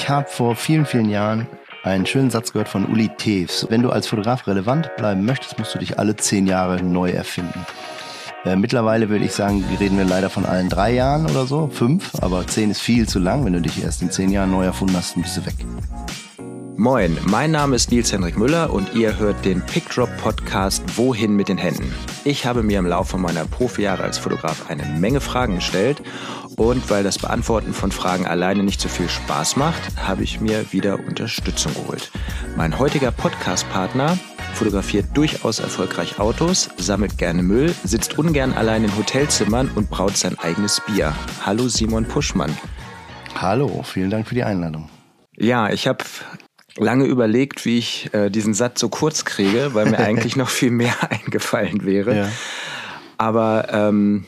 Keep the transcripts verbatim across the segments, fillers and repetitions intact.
Ich habe vor vielen, vielen Jahren einen schönen Satz gehört von Uli Tews. Wenn du als Fotograf relevant bleiben möchtest, musst du dich alle zehn Jahre neu erfinden. Äh, mittlerweile würde ich sagen, reden wir leider von allen drei Jahren oder so, fünf, aber zehn ist viel zu lang. Wenn du dich erst in zehn Jahren neu erfunden hast, dann bist du weg. Moin, mein Name ist Nils-Henrik Müller und ihr hört den PicDrop-Podcast Wohin mit den Händen. Ich habe mir im Laufe meiner Profijahre als Fotograf eine Menge Fragen gestellt und weil das Beantworten von Fragen alleine nicht so viel Spaß macht, habe ich mir wieder Unterstützung geholt. Mein heutiger Podcast-Partner fotografiert durchaus erfolgreich Autos, sammelt gerne Müll, sitzt ungern allein in Hotelzimmern und braut sein eigenes Bier. Hallo Simon Puschmann. Hallo, vielen Dank für die Einladung. Ja, ich habe lange überlegt, wie ich äh, diesen Satz so kurz kriege, weil mir eigentlich noch viel mehr eingefallen wäre. Ja. Aber ähm,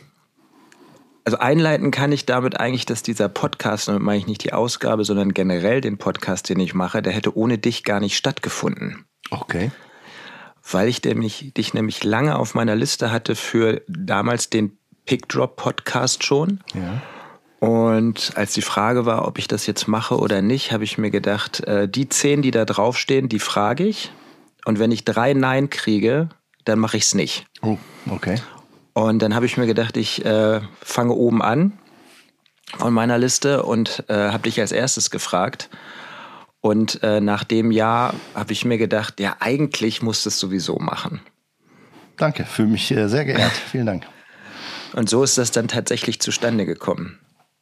also einleiten kann ich damit eigentlich, dass dieser Podcast, damit meine ich nicht die Ausgabe, sondern generell den Podcast, den ich mache, der hätte ohne dich gar nicht stattgefunden. Okay. Weil ich nämlich, dich nämlich lange auf meiner Liste hatte für damals den PicDrop-Podcast schon. Ja. Und als die Frage war, ob ich das jetzt mache oder nicht, habe ich mir gedacht, äh, die zehn, die da draufstehen, die frage ich. Und wenn ich drei Nein kriege, dann mache ich es nicht. Oh, okay. Und dann habe ich mir gedacht, ich äh, fange oben an von meiner Liste und äh, habe dich als erstes gefragt. Und äh, nach dem Jahr habe ich mir gedacht, ja, eigentlich musst du es sowieso machen. Danke, fühle mich äh, sehr geehrt. Vielen Dank. Und so ist das dann tatsächlich zustande gekommen.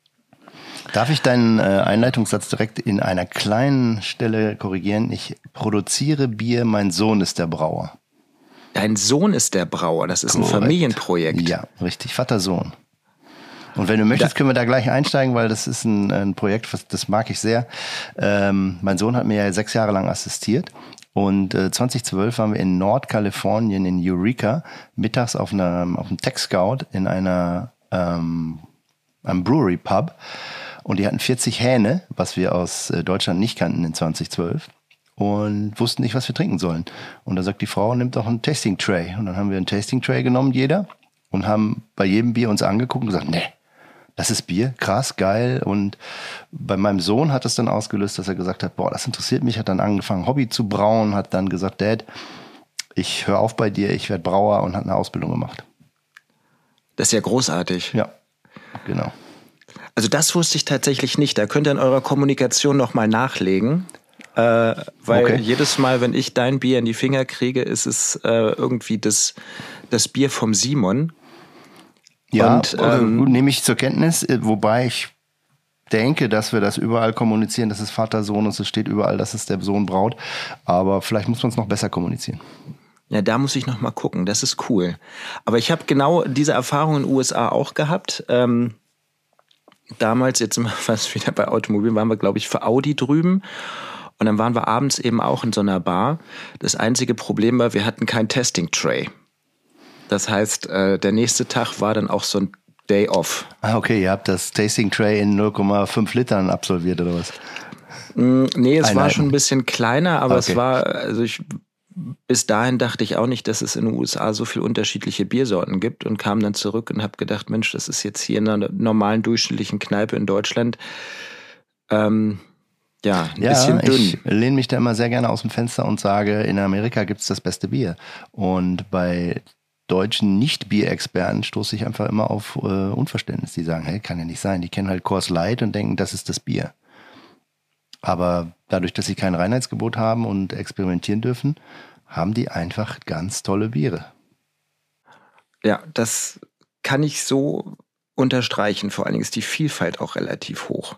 Darf ich deinen äh, Einleitungssatz direkt in einer kleinen Stelle korrigieren? Ich produziere Bier, mein Sohn ist der Brauer. Dein Sohn ist der Brauer, das ist Korrekt. Ein Familienprojekt. Ja, richtig, Vater-Sohn. Und wenn du möchtest, können wir da gleich einsteigen, weil das ist ein, ein Projekt, das mag ich sehr. Ähm, mein Sohn hat mir ja sechs Jahre lang assistiert. Und äh, zwanzig zwölf waren wir in Nordkalifornien, in Eureka, mittags auf, einer, auf einem Tech-Scout in einer, ähm, einem Brewery-Pub. Und die hatten vierzig Hähne, was wir aus Deutschland nicht kannten in zwanzig zwölf. Und wussten nicht, was wir trinken sollen. Und da sagt die Frau, nimmt doch einen Tasting-Tray. Und dann haben wir einen Tasting-Tray genommen, jeder. Und haben bei jedem Bier uns angeguckt und gesagt, nee, das ist Bier, krass, geil. Und bei meinem Sohn hat das dann ausgelöst, dass er gesagt hat, boah, das interessiert mich. Hat dann angefangen, Hobby zu brauen. Hat dann gesagt, Dad, ich höre auf bei dir, ich werde Brauer. Und hat eine Ausbildung gemacht. Das ist ja großartig. Ja, genau. Also das wusste ich tatsächlich nicht. Da könnt ihr in eurer Kommunikation nochmal nachlegen. Äh, weil okay. Jedes Mal, wenn ich dein Bier in die Finger kriege, ist es äh, irgendwie das, das Bier vom Simon. Ja, und, ähm, ähm, nehme ich zur Kenntnis, wobei ich denke, dass wir das überall kommunizieren, dass es Vater, Sohn und es steht überall, dass es der Sohn braut. Aber vielleicht muss man es noch besser kommunizieren. Ja, da muss ich noch mal gucken. Das ist cool. Aber ich habe genau diese Erfahrung in den U S A auch gehabt. Ähm, damals, jetzt sind wir fast wieder bei Automobilen, waren wir, glaube ich, für Audi drüben. Und dann waren wir abends eben auch in so einer Bar. Das einzige Problem war, wir hatten kein Testing-Tray. Das heißt, äh, der nächste Tag war dann auch so ein Day off. Ah, okay, ihr habt das Tasting-Tray in null Komma fünf Litern absolviert, oder was? Mm, nee, es Einheiten. war schon ein bisschen kleiner, aber okay. es war, also ich, bis dahin dachte ich auch nicht, dass es in den U S A so viele unterschiedliche Biersorten gibt und kam dann zurück und habe gedacht, Mensch, das ist jetzt hier in einer normalen, durchschnittlichen Kneipe in Deutschland, ähm, ja, ein ja, bisschen dünn. Ich lehne mich da immer sehr gerne aus dem Fenster und sage, in Amerika gibt es das beste Bier. Und bei deutschen Nicht-Bier-Experten stoße ich einfach immer auf äh, Unverständnis. Die sagen, hey, kann ja nicht sein. Die kennen halt Coors Light und denken, das ist das Bier. Aber dadurch, dass sie kein Reinheitsgebot haben und experimentieren dürfen, haben die einfach ganz tolle Biere. Ja, das kann ich so unterstreichen. Vor allen Dingen ist die Vielfalt auch relativ hoch.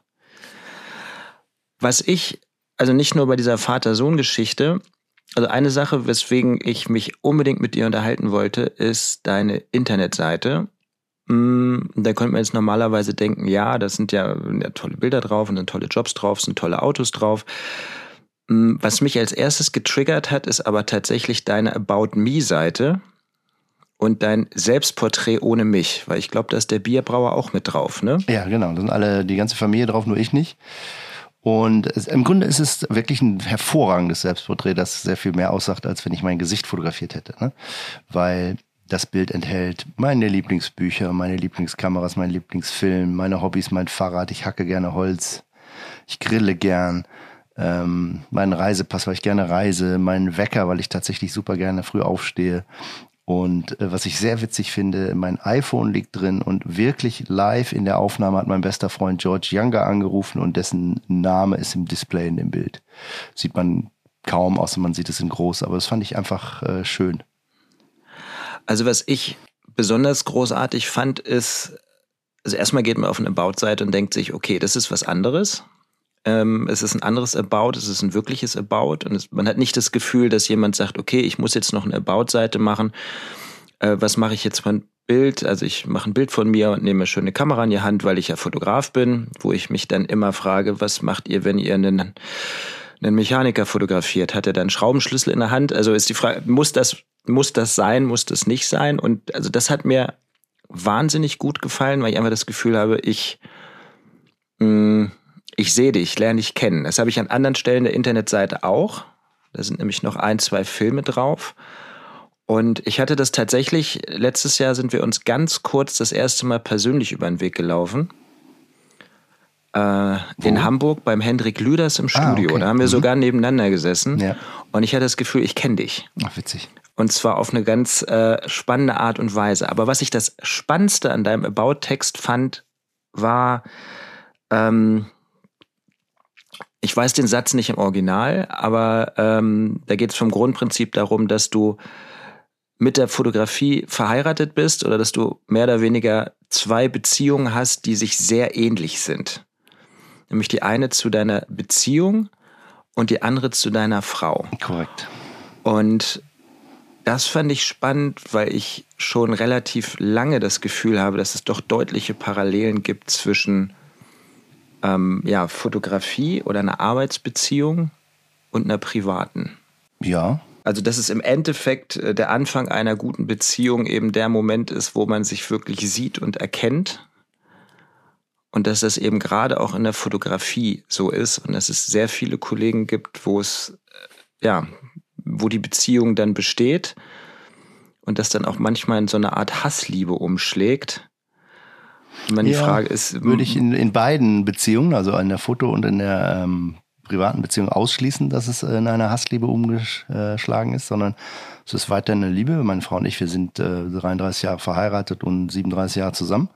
Was ich, also nicht nur bei dieser Vater-Sohn-Geschichte, also eine Sache, weswegen ich mich unbedingt mit dir unterhalten wollte, ist deine Internetseite. Da könnte man jetzt normalerweise denken, ja, das sind ja, ja tolle Bilder drauf und sind tolle Jobs drauf, sind tolle Autos drauf. Was mich als erstes getriggert hat, ist aber tatsächlich deine About Me-Seite und dein Selbstporträt ohne mich, weil ich glaube, da ist der Bierbrauer auch mit drauf, ne? Ja, genau, da sind alle, die ganze Familie drauf, nur ich nicht. Und es, im Grunde ist es wirklich ein hervorragendes Selbstporträt, das sehr viel mehr aussagt, als wenn ich mein Gesicht fotografiert hätte. Ne? Weil das Bild enthält meine Lieblingsbücher, meine Lieblingskameras, mein Lieblingsfilm, meine Hobbys, mein Fahrrad. Ich hacke gerne Holz. Ich grille gern. Ähm, meinen Reisepass, weil ich gerne reise. Meinen Wecker, weil ich tatsächlich super gerne früh aufstehe. Und äh, was ich sehr witzig finde, mein iPhone liegt drin und wirklich live in der Aufnahme hat mein bester Freund George Younger angerufen und dessen Name ist im Display in dem Bild. Sieht man kaum, außer man sieht es in groß, aber das fand ich einfach äh, schön. Also was ich besonders großartig fand, ist, also erstmal geht man auf eine About-Seite und denkt sich, okay, das ist was anderes. Ähm, es ist ein anderes About, es ist ein wirkliches About und es, man hat nicht das Gefühl, dass jemand sagt, okay, ich muss jetzt noch eine About-Seite machen. Äh, was mache ich jetzt für ein Bild? Also ich mache ein Bild von mir und nehme eine schöne Kamera in die Hand, weil ich ja Fotograf bin, wo ich mich dann immer frage, was macht ihr, wenn ihr einen, einen Mechaniker fotografiert? Hat er dann einen Schraubenschlüssel in der Hand? Also ist die Frage, muss das, muss das sein, muss das nicht sein? Und also das hat mir wahnsinnig gut gefallen, weil ich einfach das Gefühl habe, ich mh, Ich sehe dich, lerne dich kennen. Das habe ich an anderen Stellen der Internetseite auch. Da sind nämlich noch ein, zwei Filme drauf. Und ich hatte das tatsächlich, letztes Jahr sind wir uns ganz kurz das erste Mal persönlich über den Weg gelaufen. Äh, in Hamburg beim Hendrik Lüders im Studio. Ah, okay. Da haben wir mhm. sogar nebeneinander gesessen. Ja. Und ich hatte das Gefühl, ich kenne dich. Ach, witzig. Und zwar auf eine ganz äh, spannende Art und Weise. Aber was ich das Spannendste an deinem About-Text fand, war... Ähm, Ich weiß den Satz nicht im Original, aber ähm, da geht es vom Grundprinzip darum, dass du mit der Fotografie verheiratet bist oder dass du mehr oder weniger zwei Beziehungen hast, die sich sehr ähnlich sind. Nämlich die eine zu deiner Beziehung und die andere zu deiner Frau. Korrekt. Und das fand ich spannend, weil ich schon relativ lange das Gefühl habe, dass es doch deutliche Parallelen gibt zwischen Ähm, ja, Fotografie oder einer Arbeitsbeziehung und einer privaten. Ja. Also dass es im Endeffekt äh, der Anfang einer guten Beziehung eben der Moment ist, wo man sich wirklich sieht und erkennt. Und dass das eben gerade auch in der Fotografie so ist und dass es sehr viele Kollegen gibt, wo es, äh, ja, wo die Beziehung dann besteht und das dann auch manchmal in so eine Art Hassliebe umschlägt. Wenn die ja, Frage ist, würde ich in, in beiden Beziehungen, also in der Foto- und in der ähm, privaten Beziehung ausschließen, dass es in einer Hassliebe umgeschlagen ist, sondern es ist weiterhin eine Liebe. Meine Frau und ich, wir sind äh, dreiunddreißig Jahre verheiratet und siebenunddreißig Jahre zusammen.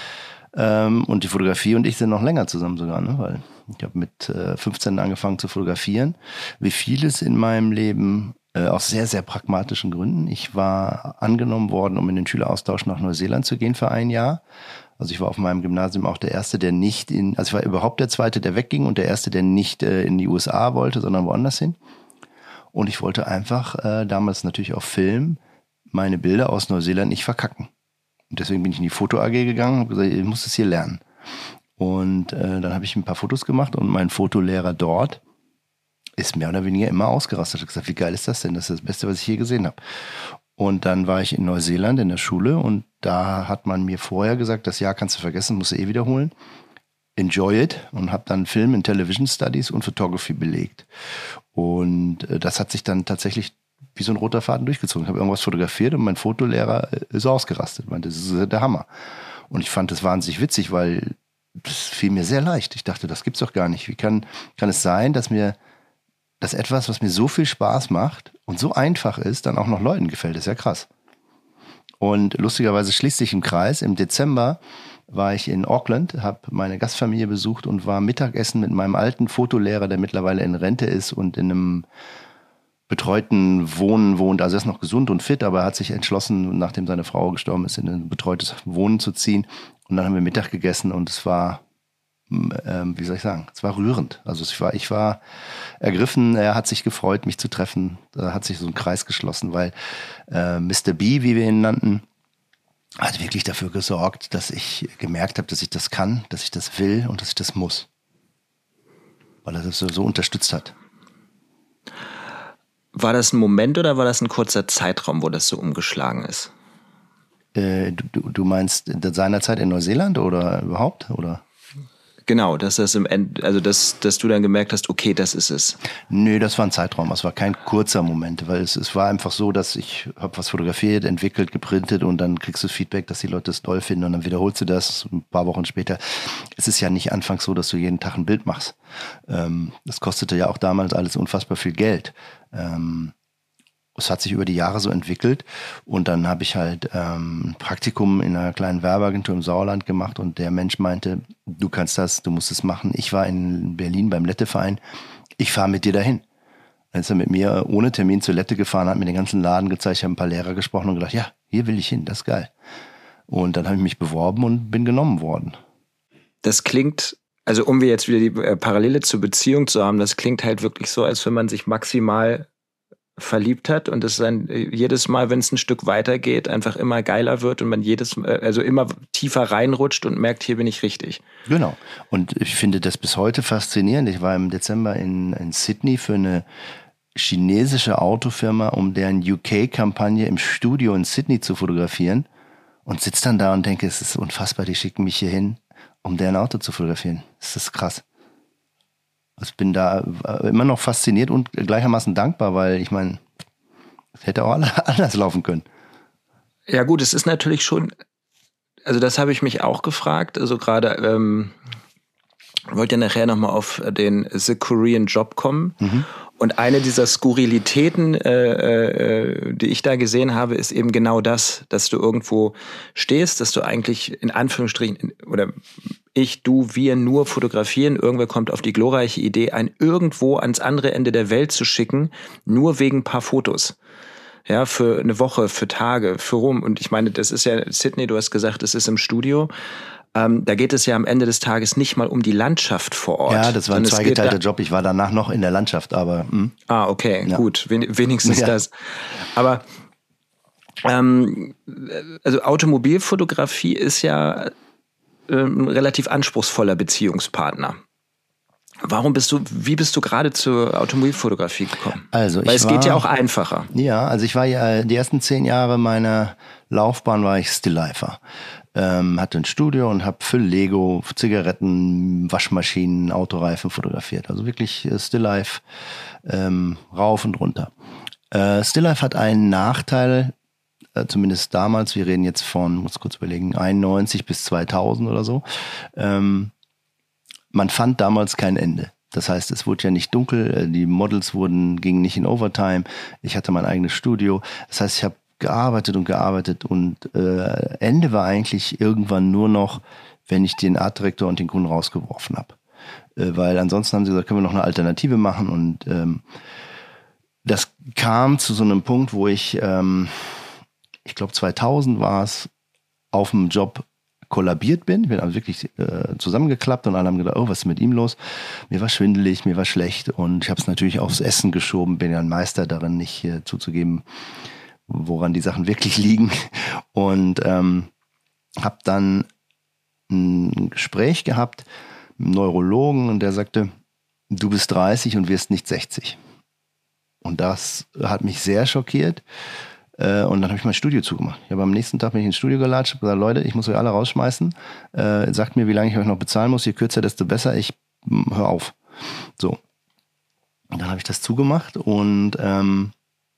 Ähm, und die Fotografie und ich sind noch länger zusammen sogar, ne? Weil ich habe mit äh, fünfzehn angefangen zu fotografieren. Wie vieles in meinem Leben, äh, aus sehr, sehr pragmatischen Gründen. Ich war angenommen worden, um in den Schüleraustausch nach Neuseeland zu gehen für ein Jahr. Also ich war auf meinem Gymnasium auch der Erste, der nicht in, also ich war überhaupt der Zweite, der wegging und der Erste, der nicht äh, in die U S A wollte, sondern woanders hin. Und ich wollte einfach, äh, damals natürlich auf Film, meine Bilder aus Neuseeland nicht verkacken. Und deswegen bin ich in die Foto A G gegangen und habe gesagt, ich muss das hier lernen. Und äh, dann habe ich ein paar Fotos gemacht und mein Fotolehrer dort ist mehr oder weniger immer ausgerastet. Ich habe gesagt, wie geil ist das denn? Das ist das Beste, was ich je gesehen habe. Und dann war ich in Neuseeland in der Schule und da hat man mir vorher gesagt, das Jahr kannst du vergessen, musst du eh wiederholen. Enjoy it. Und habe dann Film in Television Studies und Photography belegt. Und das hat sich dann tatsächlich wie so ein roter Faden durchgezogen. Ich habe irgendwas fotografiert und mein Fotolehrer ist ausgerastet. Meinte, das ist der Hammer. Und ich fand das wahnsinnig witzig, weil das fiel mir sehr leicht. Ich dachte, das gibt's doch gar nicht. Wie kann, kann es sein, dass mir dass etwas, was mir so viel Spaß macht und so einfach ist, dann auch noch Leuten gefällt? Das ist ja krass. Und lustigerweise schließt sich im Kreis. Im Dezember war ich in Auckland, habe meine Gastfamilie besucht und war Mittagessen mit meinem alten Fotolehrer, der mittlerweile in Rente ist und in einem betreuten Wohnen wohnt. Also er ist noch gesund und fit, aber er hat sich entschlossen, nachdem seine Frau gestorben ist, in ein betreutes Wohnen zu ziehen. Und dann haben wir Mittag gegessen und es war, ähm, wie soll ich sagen, es war rührend. Also ich war, ich war ergriffen, er hat sich gefreut, mich zu treffen. Da hat sich so ein Kreis geschlossen, weil äh, Mister B, wie wir ihn nannten, hat wirklich dafür gesorgt, dass ich gemerkt habe, dass ich das kann, dass ich das will und dass ich das muss. Weil er das so, so unterstützt hat. War das ein Moment oder war das ein kurzer Zeitraum, wo das so umgeschlagen ist? Äh, du, du meinst seinerzeit in Neuseeland oder überhaupt? Oder? Genau, dass das im End, also dass, dass du dann gemerkt hast, okay, das ist es. Nö, das war ein Zeitraum, es war kein kurzer Moment, weil es, es war einfach so, dass ich habe was fotografiert, entwickelt, geprintet und dann kriegst du Feedback, dass die Leute es toll finden und dann wiederholst du das ein paar Wochen später. Es ist ja nicht anfangs so, dass du jeden Tag ein Bild machst. Ähm, das kostete ja auch damals alles unfassbar viel Geld. Ähm, Es hat sich über die Jahre so entwickelt und dann habe ich halt ähm, ein Praktikum in einer kleinen Werbeagentur im Sauerland gemacht und der Mensch meinte, du kannst das, du musst es machen. Ich war in Berlin beim Lette-Verein, ich fahre mit dir dahin. Dann ist er mit mir ohne Termin zur Lette gefahren, hat mir den ganzen Laden gezeigt, ich habe ein paar Lehrer gesprochen und gedacht, ja, hier will ich hin, das ist geil. Und dann habe ich mich beworben und bin genommen worden. Das klingt, also um wir jetzt wieder die äh, Parallele zur Beziehung zu haben, das klingt halt wirklich so, als wenn man sich maximal verliebt hat und es dann jedes Mal, wenn es ein Stück weitergeht, einfach immer geiler wird und man jedes, also immer tiefer reinrutscht und merkt, hier bin ich richtig. Genau. Und ich finde das bis heute faszinierend. Ich war im Dezember in, in Sydney für eine chinesische Autofirma, um deren U K-Kampagne im Studio in Sydney zu fotografieren und sitze dann da und denke, es ist unfassbar, die schicken mich hier hin, um deren Auto zu fotografieren. Das ist krass. Ich bin da immer noch fasziniert und gleichermaßen dankbar, weil ich meine, es hätte auch anders laufen können. Ja gut, es ist natürlich schon, also das habe ich mich auch gefragt, also gerade, ähm, wollte ja nachher nochmal auf den The Korean Job kommen. Mhm. Und eine dieser Skurrilitäten, äh, äh, die ich da gesehen habe, ist eben genau das, dass du irgendwo stehst, dass du eigentlich in Anführungsstrichen, oder ich, du, wir nur fotografieren. Irgendwer kommt auf die glorreiche Idee, einen irgendwo ans andere Ende der Welt zu schicken, nur wegen ein paar Fotos. Ja, für eine Woche, für Tage, für rum. Und ich meine, das ist ja, Sydney, du hast gesagt, es ist im Studio. Ähm, da geht es ja am Ende des Tages nicht mal um die Landschaft vor Ort. Ja, das war ein zweigeteilter Job. Ich war danach noch in der Landschaft, aber... Mh. Ah, okay, ja. Gut. Wen- wenigstens ja. das. Aber ähm, also Automobilfotografie ist ja ein relativ anspruchsvoller Beziehungspartner. Warum bist du, wie bist du gerade zur Automobilfotografie gekommen? Also ich Weil es war, geht ja auch einfacher. Ja, also ich war ja, die ersten zehn Jahre meiner Laufbahn war ich Stilllifer. Ähm, hatte ein Studio und habe für Lego, Zigaretten, Waschmaschinen, Autoreifen fotografiert. Also wirklich äh, Stilllife ähm, rauf und runter. Äh, Stilllife hat einen Nachteil, äh, zumindest damals, wir reden jetzt von, muss kurz überlegen, einundneunzig bis zweitausend oder so. Ähm, man fand damals kein Ende. Das heißt, es wurde ja nicht dunkel, die Models wurden, gingen nicht in Overtime. Ich hatte mein eigenes Studio. Das heißt, ich habe gearbeitet und gearbeitet und äh, Ende war eigentlich irgendwann nur noch, wenn ich den Artdirektor und den Kunden rausgeworfen habe. Äh, weil ansonsten haben sie gesagt, können wir noch eine Alternative machen und ähm, das kam zu so einem Punkt, wo ich, ähm, ich glaube zweitausend war es, auf dem Job kollabiert bin. Ich bin also wirklich äh, zusammengeklappt und alle haben gedacht, oh, was ist mit ihm los? Mir war schwindelig, mir war schlecht und ich habe es natürlich aufs Essen geschoben, bin ja ein Meister darin, nicht äh, zuzugeben, woran die Sachen wirklich liegen. Und ähm, habe dann ein Gespräch gehabt mit einem Neurologen und der sagte, du bist dreißig und wirst nicht sechzig. Und das hat mich sehr schockiert. Äh, und dann habe ich mein Studio zugemacht. Ich habe am nächsten Tag bin ich ins Studio gelatscht und gesagt, Leute, ich muss euch alle rausschmeißen. Äh, sagt mir, wie lange ich euch noch bezahlen muss. Je kürzer, desto besser. Ich hör auf. So. Und dann habe ich das zugemacht und ähm,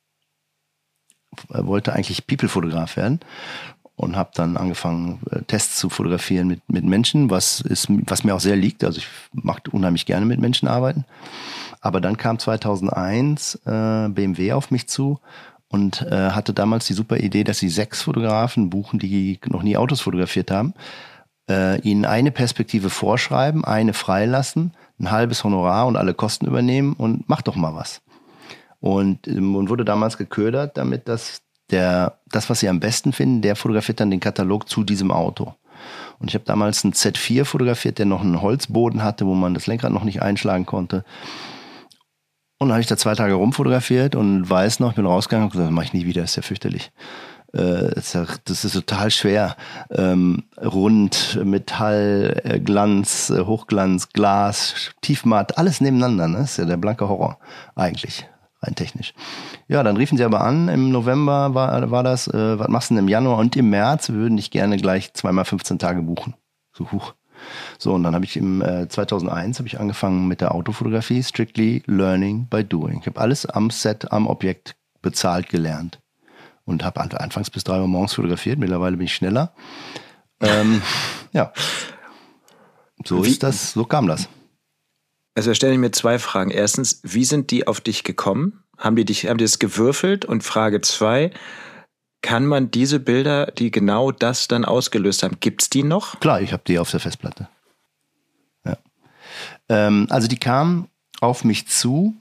wollte eigentlich People-Fotograf werden und habe dann angefangen, Tests zu fotografieren mit, mit Menschen, was, ist, was mir auch sehr liegt. Also ich mache unheimlich gerne mit Menschen arbeiten. Aber dann kam zweitausendeins äh, B M W auf mich zu und äh, hatte damals die super Idee, dass sie sechs Fotografen buchen, die noch nie Autos fotografiert haben, äh, ihnen eine Perspektive vorschreiben, eine freilassen, ein halbes Honorar und alle Kosten übernehmen und mach doch mal was. Und, und wurde damals geködert, damit dass der, das, was sie am besten finden, der fotografiert dann den Katalog zu diesem Auto. Und ich habe damals einen Z vier fotografiert, der noch einen Holzboden hatte, wo man das Lenkrad noch nicht einschlagen konnte. Und dann habe ich da zwei Tage rumfotografiert und weiß noch, ich bin rausgegangen und gesagt, das mache ich nie wieder, das ist ja fürchterlich. Äh, das, ist ja, das ist total schwer. Ähm, rund, Metall, äh, Glanz, äh, Hochglanz, Glas, Tiefmatt, alles nebeneinander. Ne? Das ist ja der blanke Horror eigentlich. Rein technisch. Ja, dann riefen sie aber an, im November war, war das, äh, was machst du denn im Januar und im März, wir würden dich gerne gleich zweimal fünfzehn Tage buchen. So, huch. So, und dann habe ich im äh, zweitausendeins habe ich angefangen mit der Autofotografie, strictly learning by doing. Ich habe alles am Set, am Objekt bezahlt gelernt und habe anfangs bis drei Uhr morgens fotografiert. Mittlerweile bin ich schneller. Ähm, ja, so Wie, ist das, so kam das. Also da stelle ich mir zwei Fragen. Erstens, wie sind die auf dich gekommen? Haben die dich, haben die das gewürfelt? Und Frage zwei, kann man diese Bilder, die genau das dann ausgelöst haben, gibt's die noch? Klar, ich habe die auf der Festplatte. Ja. Ähm, also die kamen auf mich zu,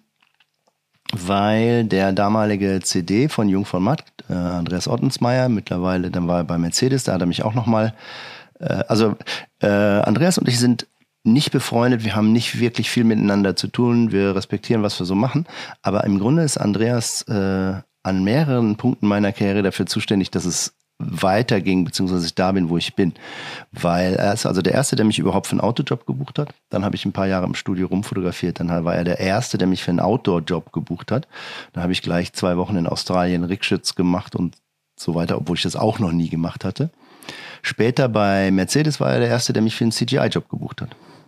weil der damalige C D von Jung von Matt, äh, Andreas Ottensmeier, mittlerweile, dann war er bei Mercedes, da hat er mich auch nochmal, äh, also äh, Andreas und ich sind nicht befreundet, wir haben nicht wirklich viel miteinander zu tun, wir respektieren, was wir so machen, aber im Grunde ist Andreas äh, an mehreren Punkten meiner Karriere dafür zuständig, dass es weiterging, beziehungsweise ich da bin, wo ich bin. Weil er ist also der Erste, der mich überhaupt für einen Autojob gebucht hat. Dann habe ich ein paar Jahre im Studio rumfotografiert. Dann war er der Erste, der mich für einen Outdoor-Job gebucht hat. Dann habe ich gleich zwei Wochen in Australien Rickschütz gemacht und so weiter, obwohl ich das auch noch nie gemacht hatte. Später bei Mercedes war er der Erste, der mich für einen C G I-Job gebucht hat.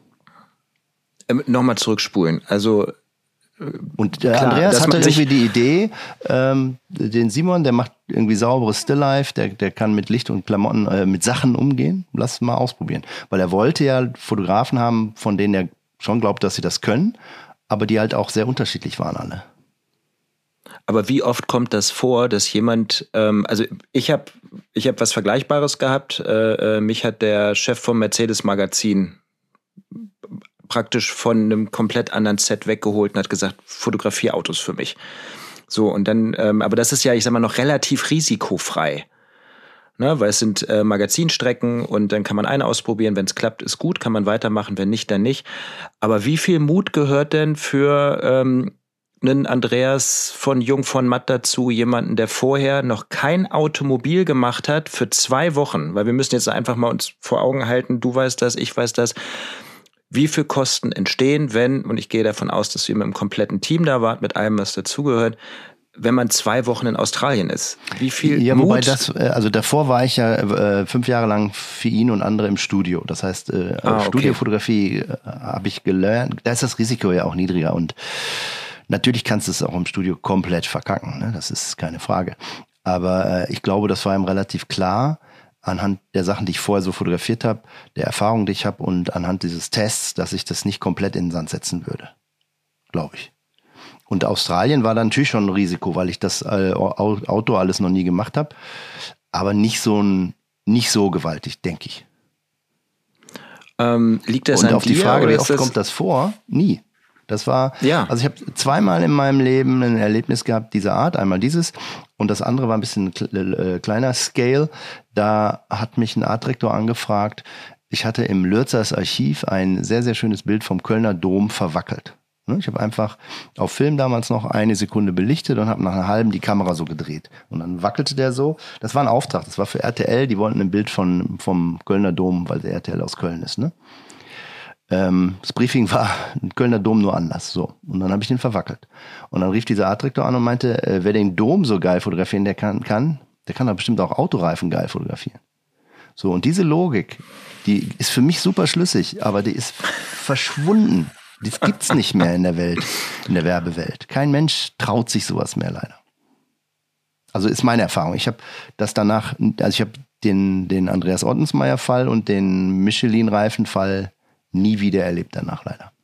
Ähm, Nochmal zurückspulen. Also Und der Klar, Andreas hatte man sich irgendwie die Idee, ähm, den Simon, der macht irgendwie sauberes Stilllife, der, der kann mit Licht und Klamotten, äh, mit Sachen umgehen. Lass mal ausprobieren. Weil er wollte ja Fotografen haben, von denen er schon glaubt, dass sie das können, aber die halt auch sehr unterschiedlich waren alle. Aber wie oft kommt das vor, dass jemand, ähm, also ich habe ich hab was Vergleichbares gehabt. Äh, äh, mich hat der Chef vom Mercedes-Magazin praktisch von einem komplett anderen Set weggeholt und hat gesagt, fotografier Autos für mich. So, und dann, ähm, aber das ist ja, ich sag mal, noch relativ risikofrei. Ne, weil es sind äh, Magazinstrecken und dann kann man eine ausprobieren, wenn es klappt, ist gut, kann man weitermachen, wenn nicht, dann nicht. Aber wie viel Mut gehört denn für ähm, einen Andreas von Jung von Matt dazu, jemanden, der vorher noch kein Automobil gemacht hat, für zwei Wochen? Weil wir müssen jetzt einfach mal uns vor Augen halten, du weißt das, ich weiß das. Wie viel Kosten entstehen, wenn, und ich gehe davon aus, dass ihr mit einem kompletten Team da wart, mit allem, was dazugehört, wenn man zwei Wochen in Australien ist? Wie viel Ja, Mut? wobei das, also davor war ich ja äh, fünf Jahre lang für ihn und andere im Studio. Das heißt, äh, Ah, okay. Studiofotografie äh, habe ich gelernt. Da ist das Risiko ja auch niedriger und natürlich kannst du es auch im Studio komplett verkacken, ne? Das ist keine Frage. Aber äh, ich glaube, das war ihm relativ klar, anhand der Sachen, die ich vorher so fotografiert habe, der Erfahrung, die ich habe und anhand dieses Tests, dass ich das nicht komplett in den Sand setzen würde. Glaube ich. Und Australien war dann natürlich schon ein Risiko, weil ich das äh, Outdoor alles noch nie gemacht habe. Aber nicht so, ein, nicht so gewaltig, denke ich. Ähm, liegt das und an auf die dir, Frage, oder wie ist oft das kommt das vor? Nie. Das war, Ja. also ich habe zweimal in meinem Leben ein Erlebnis gehabt dieser Art. Einmal dieses und das andere war ein bisschen äh, kleiner Scale. Da hat mich ein Artdirektor angefragt. Ich hatte im Lürzers Archiv ein sehr, sehr schönes Bild vom Kölner Dom verwackelt. Ich habe einfach auf Film damals noch eine Sekunde belichtet und habe nach einer halben die Kamera so gedreht. Und dann wackelte der so. Das war ein Auftrag, das war für R T L. Die wollten ein Bild von, vom Kölner Dom, weil der R T L aus Köln ist, ne? Das Briefing war ein Kölner Dom nur anders. So. Und dann habe ich den verwackelt. Und dann rief dieser Artdirektor an und meinte, äh, wer den Dom so geil fotografieren, der kann, kann, der kann doch bestimmt auch Autoreifen geil fotografieren. So, und diese Logik, die ist für mich super schlüssig, aber die ist verschwunden. Das gibt's nicht mehr in der Welt, in der Werbewelt. Kein Mensch traut sich sowas mehr leider. Also ist meine Erfahrung. Ich habe das danach, also ich habe den, den Andreas Ottensmeier-Fall und den Michelin-Reifen-Fall nie wieder erlebt danach leider.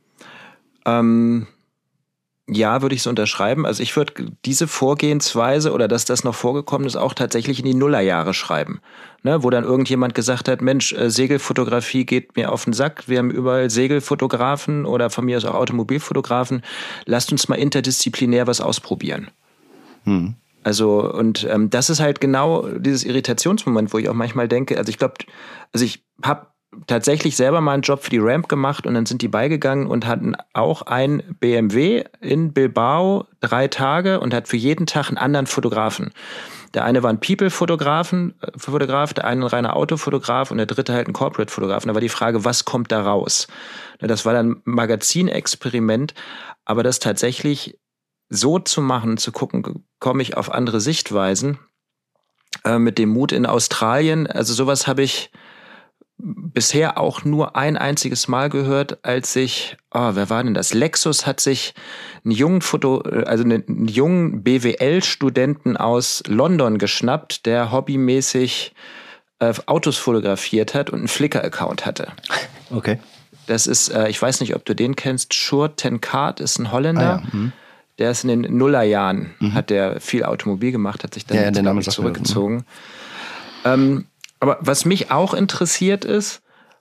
Ähm, ja, würde ich so unterschreiben. Also ich würde diese Vorgehensweise oder dass das noch vorgekommen ist, auch tatsächlich in die Nullerjahre schreiben. Ne, wo dann irgendjemand gesagt hat, Mensch, äh, Segelfotografie geht mir auf den Sack. Wir haben überall Segelfotografen oder von mir aus auch Automobilfotografen. Lasst uns mal interdisziplinär was ausprobieren. Hm. Also und ähm, das ist halt genau dieses Irritationsmoment, wo ich auch manchmal denke, also ich glaube, also ich habe tatsächlich selber mal einen Job für die Ramp gemacht und dann sind die beigegangen und hatten auch ein B M W in Bilbao drei Tage und hat für jeden Tag einen anderen Fotografen. Der eine war ein People-Fotografen, Fotograf, der eine ein reiner Autofotograf und der dritte halt ein Corporate-Fotograf. Und da war die Frage, was kommt da raus? Das war dann ein Magazinexperiment, aber das tatsächlich so zu machen, zu gucken, komme ich auf andere Sichtweisen, äh, mit dem Mut in Australien, also sowas habe ich bisher auch nur ein einziges Mal gehört, als sich, oh, wer war denn das? Lexus hat sich einen jungen Foto, also einen jungen B W L-Studenten aus London geschnappt, der hobbymäßig äh, Autos fotografiert hat und einen Flickr-Account hatte. Okay. Das ist, äh, ich weiß nicht, ob du den kennst, Sjoerd ten Kaat ist ein Holländer. Ah, ja. mhm. Der ist in den Nullerjahren, mhm. hat der viel Automobil gemacht, hat sich dann ja, jetzt, ja, zurückgezogen. Ähm, aber was mich auch interessiert ist,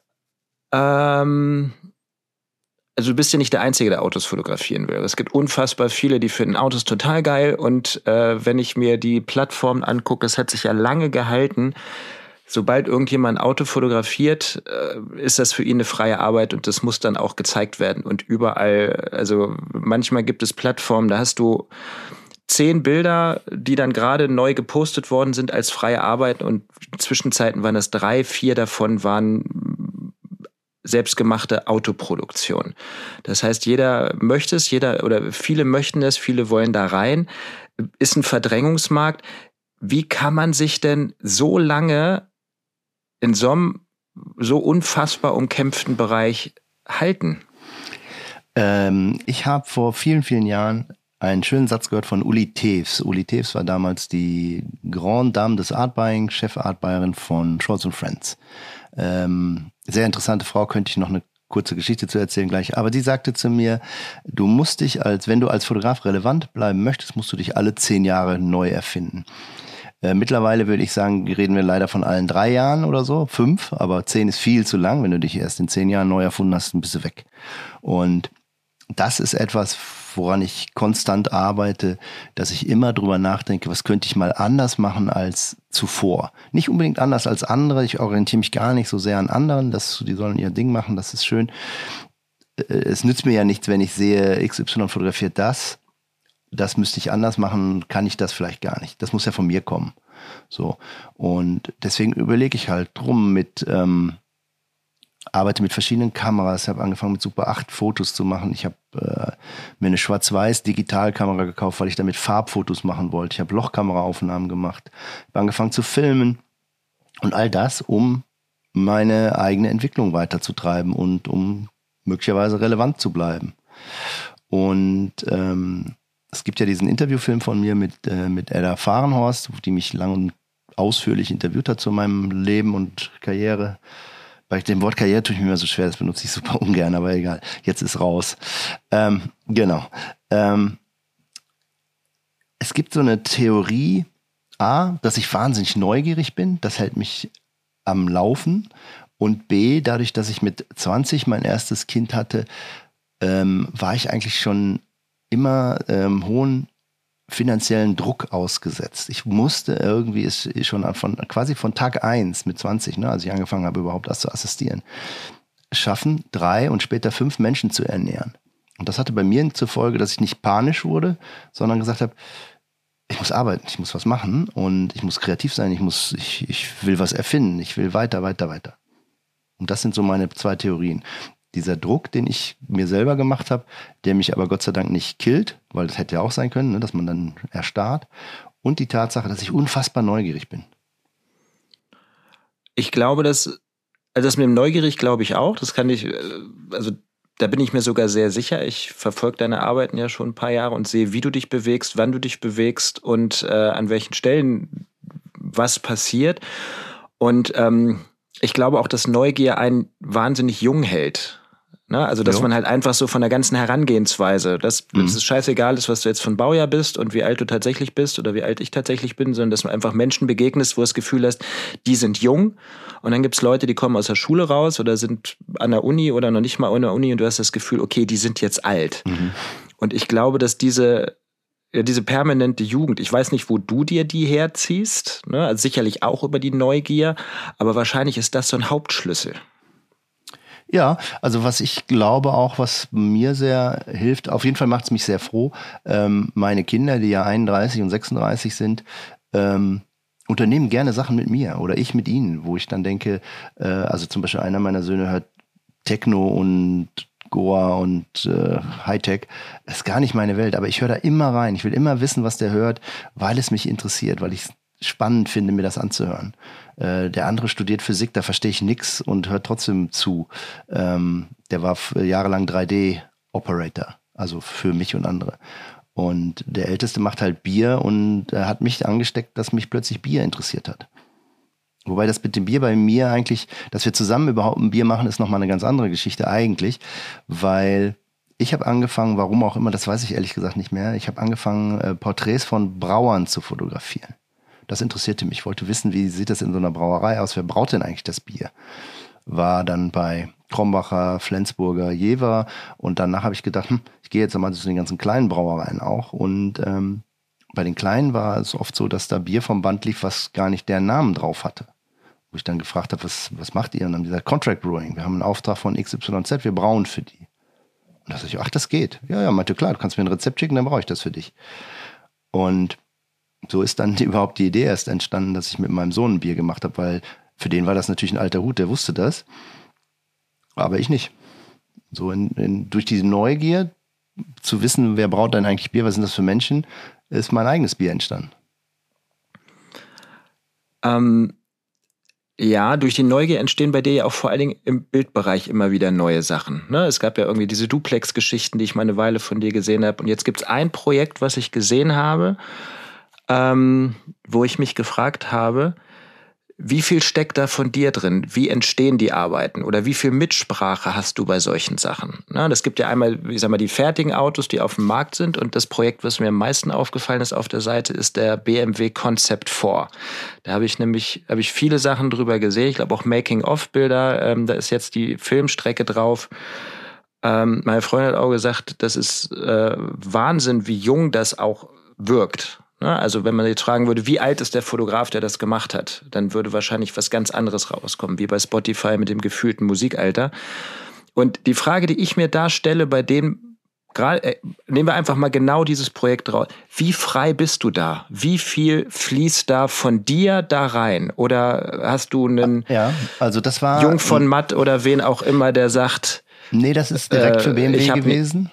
ähm, also du bist ja nicht der Einzige, der Autos fotografieren will. Es gibt unfassbar viele, die finden Autos total geil. Und äh, wenn ich mir die Plattformen angucke, es hat sich ja lange gehalten, sobald irgendjemand ein Auto fotografiert, äh, ist das für ihn eine freie Arbeit und das muss dann auch gezeigt werden. Und überall, also manchmal gibt es Plattformen, da hast du zehn Bilder, die dann gerade neu gepostet worden sind als freie Arbeit und Zwischenzeiten waren das drei, vier davon waren selbstgemachte Autoproduktion. Das heißt, jeder möchte es, jeder oder viele möchten es, viele wollen da rein. Ist ein Verdrängungsmarkt. Wie kann man sich denn so lange in so einem so unfassbar umkämpften Bereich halten? Ähm, ich habe vor vielen, vielen Jahren einen schönen Satz gehört von Uli Tews. Uli Tews war damals die Grande Dame des Art Buying, Chef-Art-Buyerin von Scholz und Friends. Ähm, sehr interessante Frau, könnte ich noch eine kurze Geschichte zu erzählen gleich. Aber die sagte zu mir, du musst dich, als wenn du als Fotograf relevant bleiben möchtest, musst du dich alle zehn Jahre neu erfinden. Äh, mittlerweile würde ich sagen, reden wir leider von allen drei Jahren oder so, fünf, aber zehn ist viel zu lang. Wenn du dich erst in zehn Jahren neu erfunden hast, dann bist du weg. Und das ist etwas, woran ich konstant arbeite, dass ich immer drüber nachdenke, was könnte ich mal anders machen als zuvor. Nicht unbedingt anders als andere, ich orientiere mich gar nicht so sehr an anderen, das, die sollen ihr Ding machen, das ist schön. Es nützt mir ja nichts, wenn ich sehe, X Y fotografiert das, das müsste ich anders machen, kann ich das vielleicht gar nicht. Das muss ja von mir kommen. So. Und deswegen überlege ich halt drum mit, ähm, arbeite mit verschiedenen Kameras, habe angefangen mit Super acht Fotos zu machen. Ich habe äh, mir eine schwarz-weiß Digitalkamera gekauft, weil ich damit Farbfotos machen wollte. Ich habe Lochkameraaufnahmen gemacht, habe angefangen zu filmen und all das, um meine eigene Entwicklung weiterzutreiben und um möglicherweise relevant zu bleiben. Und ähm, es gibt ja diesen Interviewfilm von mir mit, äh, mit Edda Fahrenhorst, die mich lang und ausführlich interviewt hat zu meinem Leben und Karriere. Bei dem Wort Karriere tue ich mir immer so schwer, das benutze ich super ungern, aber egal, jetzt ist raus. Ähm, genau. Ähm, es gibt so eine Theorie, A, dass ich wahnsinnig neugierig bin, das hält mich am Laufen. Und B, dadurch, dass ich mit zwanzig mein erstes Kind hatte, ähm, war ich eigentlich schon immer ähm, hohen finanziellen Druck ausgesetzt. Ich musste irgendwie es schon von quasi von Tag eins mit zwanzig, ne, als ich angefangen habe, überhaupt das zu assistieren, schaffen, drei und später fünf Menschen zu ernähren. Und das hatte bei mir zur Folge, dass ich nicht panisch wurde, sondern gesagt habe, ich muss arbeiten, ich muss was machen und ich muss kreativ sein, ich muss, ich, ich will was erfinden, ich will weiter, weiter, weiter. Und das sind so meine zwei Theorien. Dieser Druck, den ich mir selber gemacht habe, der mich aber Gott sei Dank nicht killt, weil das hätte ja auch sein können, ne, dass man dann erstarrt. Und die Tatsache, dass ich unfassbar neugierig bin. Ich glaube, dass, also das mit dem Neugierig glaube ich auch. Das kann ich, also da bin ich mir sogar sehr sicher. Ich verfolge deine Arbeiten ja schon ein paar Jahre und sehe, wie du dich bewegst, wann du dich bewegst und äh, an welchen Stellen was passiert. Und ähm, ich glaube auch, dass Neugier einen wahnsinnig jung hält. Ne? Also, dass jo. man halt einfach so von der ganzen Herangehensweise, dass mhm. es scheißegal ist, was du jetzt von Baujahr bist und wie alt du tatsächlich bist oder wie alt ich tatsächlich bin, sondern dass du einfach Menschen begegnest, wo du das Gefühl hast, die sind jung. Und dann gibt's Leute, die kommen aus der Schule raus oder sind an der Uni oder noch nicht mal an der Uni und du hast das Gefühl, okay, die sind jetzt alt. Mhm. Und ich glaube, dass diese Ja, diese permanente Jugend, ich weiß nicht, wo du dir die herziehst, ne? Also sicherlich auch über die Neugier, aber wahrscheinlich ist das so ein Hauptschlüssel. Ja, also was ich glaube auch, was mir sehr hilft, auf jeden Fall macht es mich sehr froh, ähm, meine Kinder, die ja einunddreißig und sechsunddreißig sind, ähm, unternehmen gerne Sachen mit mir oder ich mit ihnen, wo ich dann denke, äh, also zum Beispiel einer meiner Söhne hört Techno und Goa und äh, Hightech, das ist gar nicht meine Welt, aber ich höre da immer rein. Ich will immer wissen, was der hört, weil es mich interessiert, weil ich spannend finde, mir das anzuhören. Äh, der andere studiert Physik, da verstehe ich nix und hört trotzdem zu. Ähm, der war f- jahrelang drei D-Operator, also für mich und andere. Und der Älteste macht halt Bier und äh, hat mich angesteckt, dass mich plötzlich Bier interessiert hat. Wobei das mit dem Bier bei mir eigentlich, dass wir zusammen überhaupt ein Bier machen, ist nochmal eine ganz andere Geschichte eigentlich, weil ich habe angefangen, warum auch immer, das weiß ich ehrlich gesagt nicht mehr, ich habe angefangen, äh, Porträts von Brauern zu fotografieren. Das interessierte mich. Ich wollte wissen, wie sieht das in so einer Brauerei aus? Wer braut denn eigentlich das Bier? War dann bei Krombacher, Flensburger, Jever und danach habe ich gedacht, hm, ich gehe jetzt mal zu den ganzen kleinen Brauereien auch und ähm, bei den Kleinen war es oft so, dass da Bier vom Band lief, was gar nicht deren Namen drauf hatte. Wo ich dann gefragt habe, was, was macht ihr? Und dann haben die gesagt, Contract Brewing. Wir haben einen Auftrag von X Y Z, wir brauen für die. Und da sag ich, ach, das geht. Ja, ja, meinte, klar, du kannst mir ein Rezept schicken, dann brauche ich das für dich. Und so ist dann überhaupt die Idee erst entstanden, dass ich mit meinem Sohn ein Bier gemacht habe, weil für den war das natürlich ein alter Hut, der wusste das. Aber ich nicht. So in, in, durch diese Neugier zu wissen, wer braut denn eigentlich Bier, was sind das für Menschen, ist mein eigenes Bier entstanden. Ähm, ja, durch die Neugier entstehen bei dir ja auch vor allen Dingen im Bildbereich immer wieder neue Sachen. Ne? Es gab ja irgendwie diese Duplex-Geschichten, die ich mal eine Weile von dir gesehen habe. Und jetzt gibt es ein Projekt, was ich gesehen habe, ähm, wo ich mich gefragt habe, wie viel steckt da von dir drin? Wie entstehen die Arbeiten? Oder wie viel Mitsprache hast du bei solchen Sachen? Na, das gibt ja einmal, ich sag mal, die fertigen Autos, die auf dem Markt sind. Und das Projekt, was mir am meisten aufgefallen ist auf der Seite, ist der B M W Concept vier. Da habe ich nämlich habe ich viele Sachen drüber gesehen. Ich glaube auch Making-of-Bilder. Ähm, da ist jetzt die Filmstrecke drauf. Ähm, meine Freundin hat auch gesagt, das ist äh, Wahnsinn, wie jung das auch wirkt. Also wenn man jetzt fragen würde, wie alt ist der Fotograf, der das gemacht hat, dann würde wahrscheinlich was ganz anderes rauskommen, wie bei Spotify mit dem gefühlten Musikalter. Und die Frage, die ich mir da stelle, bei dem, gerade, äh, nehmen wir einfach mal genau dieses Projekt raus. Wie frei bist du da? Wie viel fließt da von dir da rein? Oder hast du einen ja, also das war, Jung von Matt oder wen auch immer, der sagt... Nee, das ist direkt äh, für B M W ich gewesen.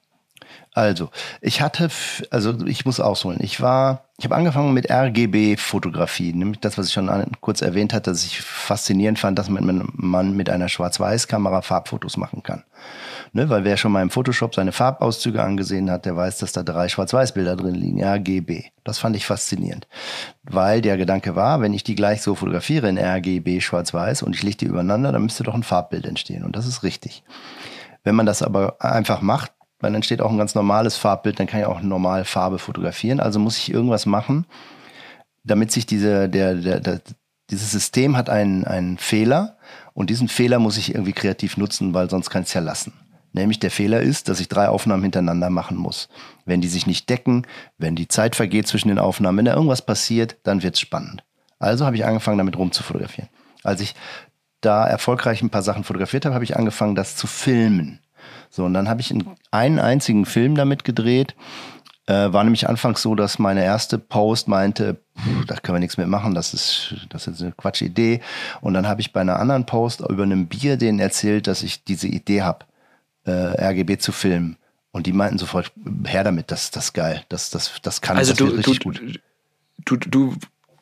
Also, ich hatte, f- also ich muss ausholen. Ich war, ich habe angefangen mit R G B-Fotografie, nämlich das, was ich schon an, kurz erwähnt hatte, dass ich faszinierend fand, dass man, man mit einer Schwarz-Weiß-Kamera Farbfotos machen kann. Ne, weil wer schon mal im Photoshop seine Farbauszüge angesehen hat, der weiß, dass da drei Schwarz-Weiß-Bilder drin liegen, R G B. Das fand ich faszinierend, weil der Gedanke war, wenn ich die gleich so fotografiere in R G B Schwarz-Weiß und ich lege die übereinander, dann müsste doch ein Farbbild entstehen und das ist richtig. Wenn man das aber einfach macht, dann entsteht auch ein ganz normales Farbbild, dann kann ich auch eine normale Farbe fotografieren. Also muss ich irgendwas machen, damit sich diese, der, der, der, dieses System hat einen, einen Fehler und diesen Fehler muss ich irgendwie kreativ nutzen, weil sonst kann ich es ja lassen. Nämlich der Fehler ist, dass ich drei Aufnahmen hintereinander machen muss. Wenn die sich nicht decken, wenn die Zeit vergeht zwischen den Aufnahmen, wenn da irgendwas passiert, dann wird es spannend. Also habe ich angefangen, damit rumzufotografieren. Als ich da erfolgreich ein paar Sachen fotografiert habe, habe ich angefangen, das zu filmen. So, und dann habe ich einen einzigen Film damit gedreht. Äh, war nämlich anfangs so, dass meine erste Post meinte, pff, da können wir nichts mehr machen, das ist, das ist eine Quatschidee. Und dann habe ich bei einer anderen Post über einem Bier denen erzählt, dass ich diese Idee habe, äh, R G B zu filmen. Und die meinten sofort, her damit, das, das ist geil, das, das, das kann Also das du, wird richtig du, gut. Du, du,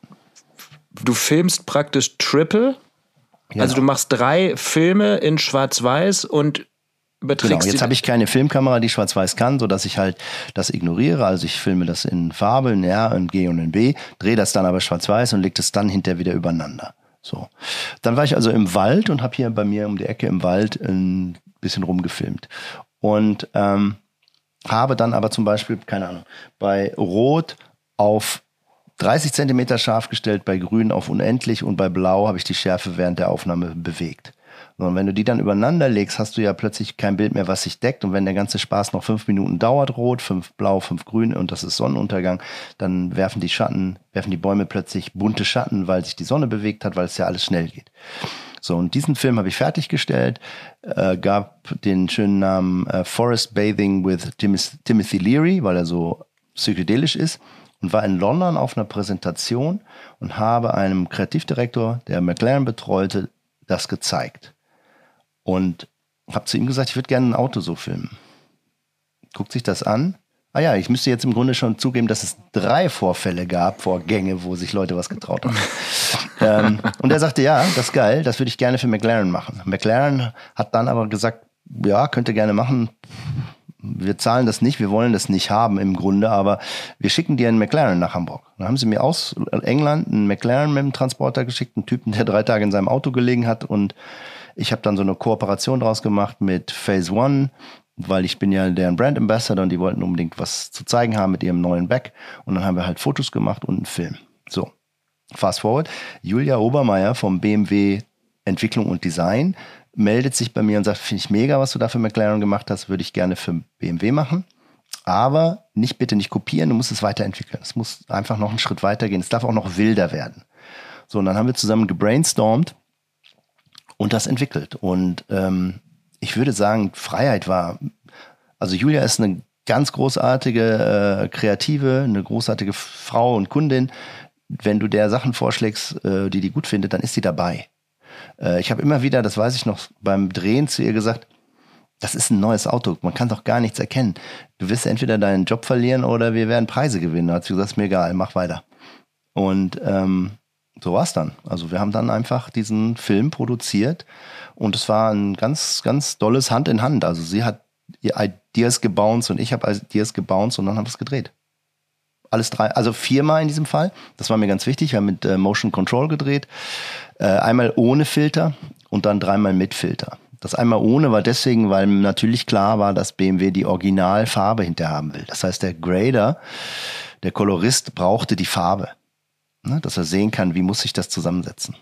du filmst praktisch Triple. Genau. Also du machst drei Filme in Schwarz-Weiß und überträgst Genau, jetzt habe ich keine Filmkamera, die schwarz-weiß kann, sodass ich halt das ignoriere. Also ich filme das in Farbe, in R, in G und in B, drehe das dann aber schwarz-weiß und lege das dann hinterher wieder übereinander. So. Dann war ich also im Wald und habe hier bei mir um die Ecke im Wald ein bisschen rumgefilmt. Und ähm, habe dann aber zum Beispiel, keine Ahnung, bei Rot auf dreißig Zentimeter scharf gestellt, bei Grün auf unendlich und bei Blau habe ich die Schärfe während der Aufnahme bewegt. Und wenn du die dann übereinander legst, hast du ja plötzlich kein Bild mehr, was sich deckt. Und wenn der ganze Spaß noch fünf Minuten dauert, rot, fünf blau, fünf grün und das ist Sonnenuntergang, dann werfen die Schatten, werfen die Bäume plötzlich bunte Schatten, weil sich die Sonne bewegt hat, weil es ja alles schnell geht. So, und diesen Film habe ich fertiggestellt, äh, gab den schönen Namen äh, Forest Bathing with Tim- Timothy Leary, weil er so psychedelisch ist. Und war in London auf einer Präsentation und habe einem Kreativdirektor, der McLaren betreute, das gezeigt. Und habe zu ihm gesagt, ich würde gerne ein Auto so filmen. Guckt sich das an Ah ja, ich müsste jetzt im Grunde schon zugeben, dass es drei Vorfälle gab, Vorgänge, wo sich Leute was getraut haben. ähm, und er sagte, ja, das ist geil, das würde ich gerne für McLaren machen. McLaren hat dann aber gesagt, ja, könnt ihr gerne machen. Wir zahlen das nicht, wir wollen das nicht haben im Grunde, aber wir schicken dir einen McLaren nach Hamburg. Dann haben sie mir aus England einen McLaren mit dem Transporter geschickt, einen Typen, der drei Tage in seinem Auto gelegen hat, und ich habe dann so eine Kooperation draus gemacht mit Phase One, weil ich bin ja deren Brand Ambassador und die wollten unbedingt was zu zeigen haben mit ihrem neuen Back, und dann haben wir halt Fotos gemacht und einen Film. So, fast forward. Julia Obermeier vom B M W Entwicklung und Design meldet sich bei mir und sagt, finde ich mega, was du da für McLaren gemacht hast, würde ich gerne für B M W machen, aber nicht bitte nicht kopieren, du musst es weiterentwickeln. Es muss einfach noch einen Schritt weitergehen, es darf auch noch wilder werden. So, und dann haben wir zusammen gebrainstormt und das entwickelt. Und ähm, ich würde sagen, Freiheit war, also Julia ist eine ganz großartige äh, Kreative, eine großartige Frau und Kundin. Wenn du der Sachen vorschlägst, äh, die die gut findet, dann ist sie dabei. Äh, ich habe immer wieder, das weiß ich noch, beim Drehen zu ihr gesagt, das ist ein neues Auto, man kann doch gar nichts erkennen. Du wirst entweder deinen Job verlieren oder wir werden Preise gewinnen. Da hat sie gesagt, ist mir egal, mach weiter. Und ähm, so war's dann. Also wir haben dann einfach diesen Film produziert und es war ein ganz, ganz dolles Hand in Hand. Also sie hat ihr Ideas gebounced und ich habe Ideas gebounced und dann haben wir es gedreht. Alles drei, also viermal in diesem Fall. Das war mir ganz wichtig. Wir haben mit äh, Motion Control gedreht. Äh, einmal ohne Filter und dann dreimal mit Filter. Das einmal ohne war deswegen, weil natürlich klar war, dass B M W die Originalfarbe hinterher haben will. Das heißt, der Grader, der Kolorist, brauchte die Farbe. Ne, dass er sehen kann, wie muss ich das zusammensetzen.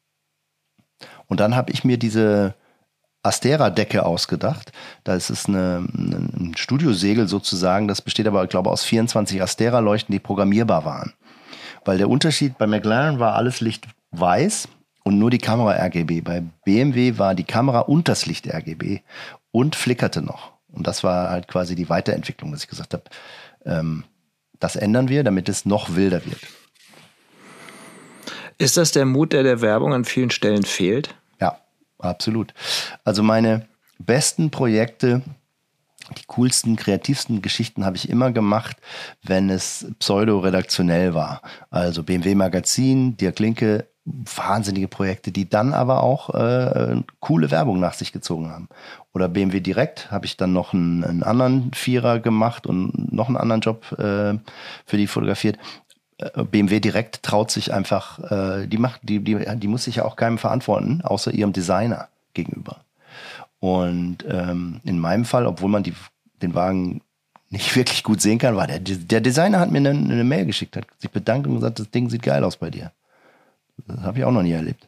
Und dann habe ich mir diese Astera-Decke ausgedacht. Da ist es eine, ein Studiosegel sozusagen, das besteht aber, ich glaube, aus vierundzwanzig Astera-Leuchten, die programmierbar waren. Weil der Unterschied bei McLaren war alles Licht weiß und nur die Kamera R G B. Bei B M W war die Kamera und das Licht R G B und flickerte noch. Und das war halt quasi die Weiterentwicklung, dass ich gesagt habe, ähm, das ändern wir, damit es noch wilder wird. Ist das der Mut, der der Werbung an vielen Stellen fehlt? Ja, absolut. Also meine besten Projekte, die coolsten, kreativsten Geschichten habe ich immer gemacht, wenn es pseudo-redaktionell war. Also B M W Magazin, Dirk Linke, wahnsinnige Projekte, die dann aber auch äh, coole Werbung nach sich gezogen haben. Oder B M W Direkt habe ich dann noch einen, einen anderen Vierer gemacht und noch einen anderen Job äh, für die fotografiert. B M W Direkt traut sich einfach, äh, die macht, die, die, die muss sich ja auch keinem verantworten, außer ihrem Designer gegenüber. Und ähm, in meinem Fall, obwohl man die, den Wagen nicht wirklich gut sehen kann, war der, der Designer hat mir eine, eine Mail geschickt, hat sich bedankt und gesagt, das Ding sieht geil aus bei dir. Das habe ich auch noch nie erlebt.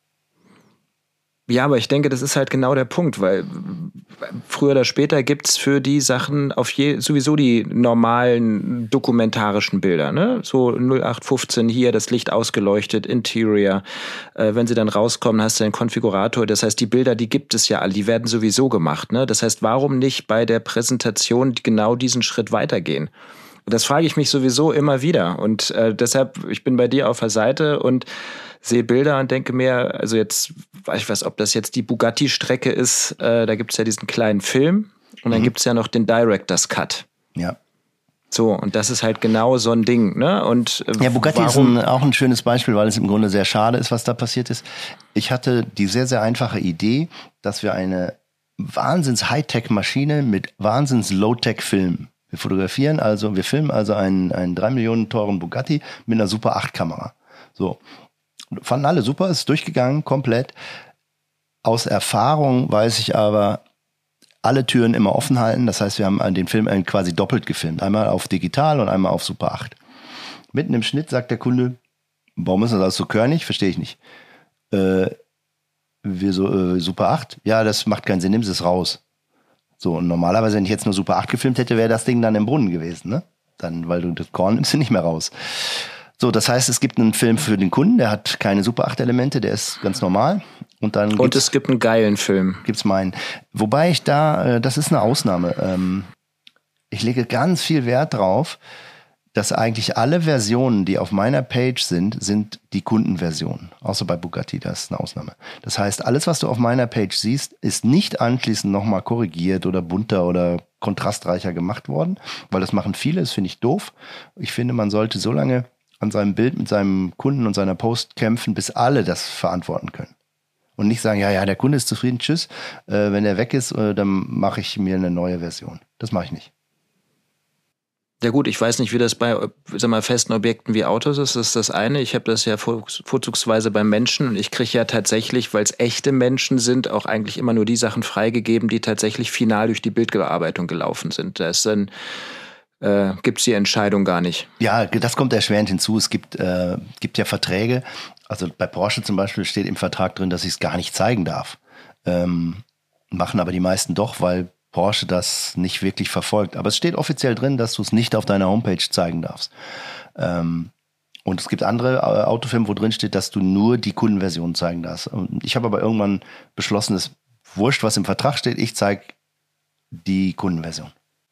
Ja, aber ich denke, das ist halt genau der Punkt, weil früher oder später gibt's für die Sachen auf je, sowieso die normalen dokumentarischen Bilder, ne? So null acht fünfzehn hier, das Licht ausgeleuchtet, Interior. Äh, wenn sie dann rauskommen, hast du einen Konfigurator. Das heißt, die Bilder, die gibt es ja alle, die werden sowieso gemacht, ne? Das heißt, warum nicht bei der Präsentation genau diesen Schritt weitergehen? Das frage ich mich sowieso immer wieder. Und äh, deshalb, ich bin bei dir auf der Seite und sehe Bilder und denke mir, also jetzt, ich weiß, ob das jetzt die Bugatti-Strecke ist, äh, da gibt es ja diesen kleinen Film und dann mhm. gibt es ja noch den Director's Cut. Ja. So, und das ist halt genau so ein Ding, ne? Und äh, ja, Bugatti warum? ist ein, auch ein schönes Beispiel, weil es im Grunde sehr schade ist, was da passiert ist. Ich hatte die sehr, sehr einfache Idee, dass wir eine wahnsinns Hightech-Maschine mit wahnsinns Low-Tech-Film. Wir fotografieren also, wir filmen also einen, einen drei Millionen teuren Bugatti mit einer Super acht Kamera. So. Fanden alle super, ist durchgegangen, komplett. Aus Erfahrung weiß ich aber, alle Türen immer offen halten. Das heißt, wir haben den Film quasi doppelt gefilmt. Einmal auf digital und einmal auf Super acht. Mitten im Schnitt sagt der Kunde, warum ist das alles so körnig? Verstehe ich nicht. Äh, wir so, äh, Super acht? Ja, das macht keinen Sinn, nimm es raus. So, und normalerweise, wenn ich jetzt nur Super acht gefilmt hätte, wäre das Ding dann im Brunnen gewesen, ne? Dann, weil du das Korn nimmst du nicht mehr raus. So, das heißt, es gibt einen Film für den Kunden, der hat keine Super acht Elemente, der ist ganz normal. Und dann und es gibt einen geilen Film. Gibt's meinen. Wobei ich da, das ist eine Ausnahme. Ich lege ganz viel Wert drauf, dass eigentlich alle Versionen, die auf meiner Page sind, sind die Kundenversionen. Außer bei Bugatti, das ist eine Ausnahme. Das heißt, alles, was du auf meiner Page siehst, ist nicht anschließend nochmal korrigiert oder bunter oder kontrastreicher gemacht worden, weil das machen viele, das finde ich doof. Ich finde, man sollte so lange an seinem Bild mit seinem Kunden und seiner Post kämpfen, bis alle das verantworten können. Und nicht sagen, ja, ja, der Kunde ist zufrieden, tschüss. Äh, wenn er weg ist, äh, dann mache ich mir eine neue Version. Das mache ich nicht. Ja gut, ich weiß nicht, wie das bei sag mal, festen Objekten wie Autos ist. Das ist das eine. Ich habe das ja vor, vorzugsweise beim Menschen. Und ich kriege ja tatsächlich, weil es echte Menschen sind, auch eigentlich immer nur die Sachen freigegeben, die tatsächlich final durch die Bildbearbeitung gelaufen sind. Da ist dann äh, gibt es die Entscheidung gar nicht. Ja, das kommt erschwerend hinzu. Es gibt, äh, gibt ja Verträge. Also bei Porsche zum Beispiel steht im Vertrag drin, dass ich es gar nicht zeigen darf. Ähm, machen aber die meisten doch, weil Porsche das nicht wirklich verfolgt. Aber es steht offiziell drin, dass du es nicht auf deiner Homepage zeigen darfst. Ähm, und es gibt andere äh, Autofirmen, wo drin steht, dass du nur die Kundenversion zeigen darfst. Und ich habe aber irgendwann beschlossen, es ist wurscht, was im Vertrag steht, ich zeige die Kundenversion.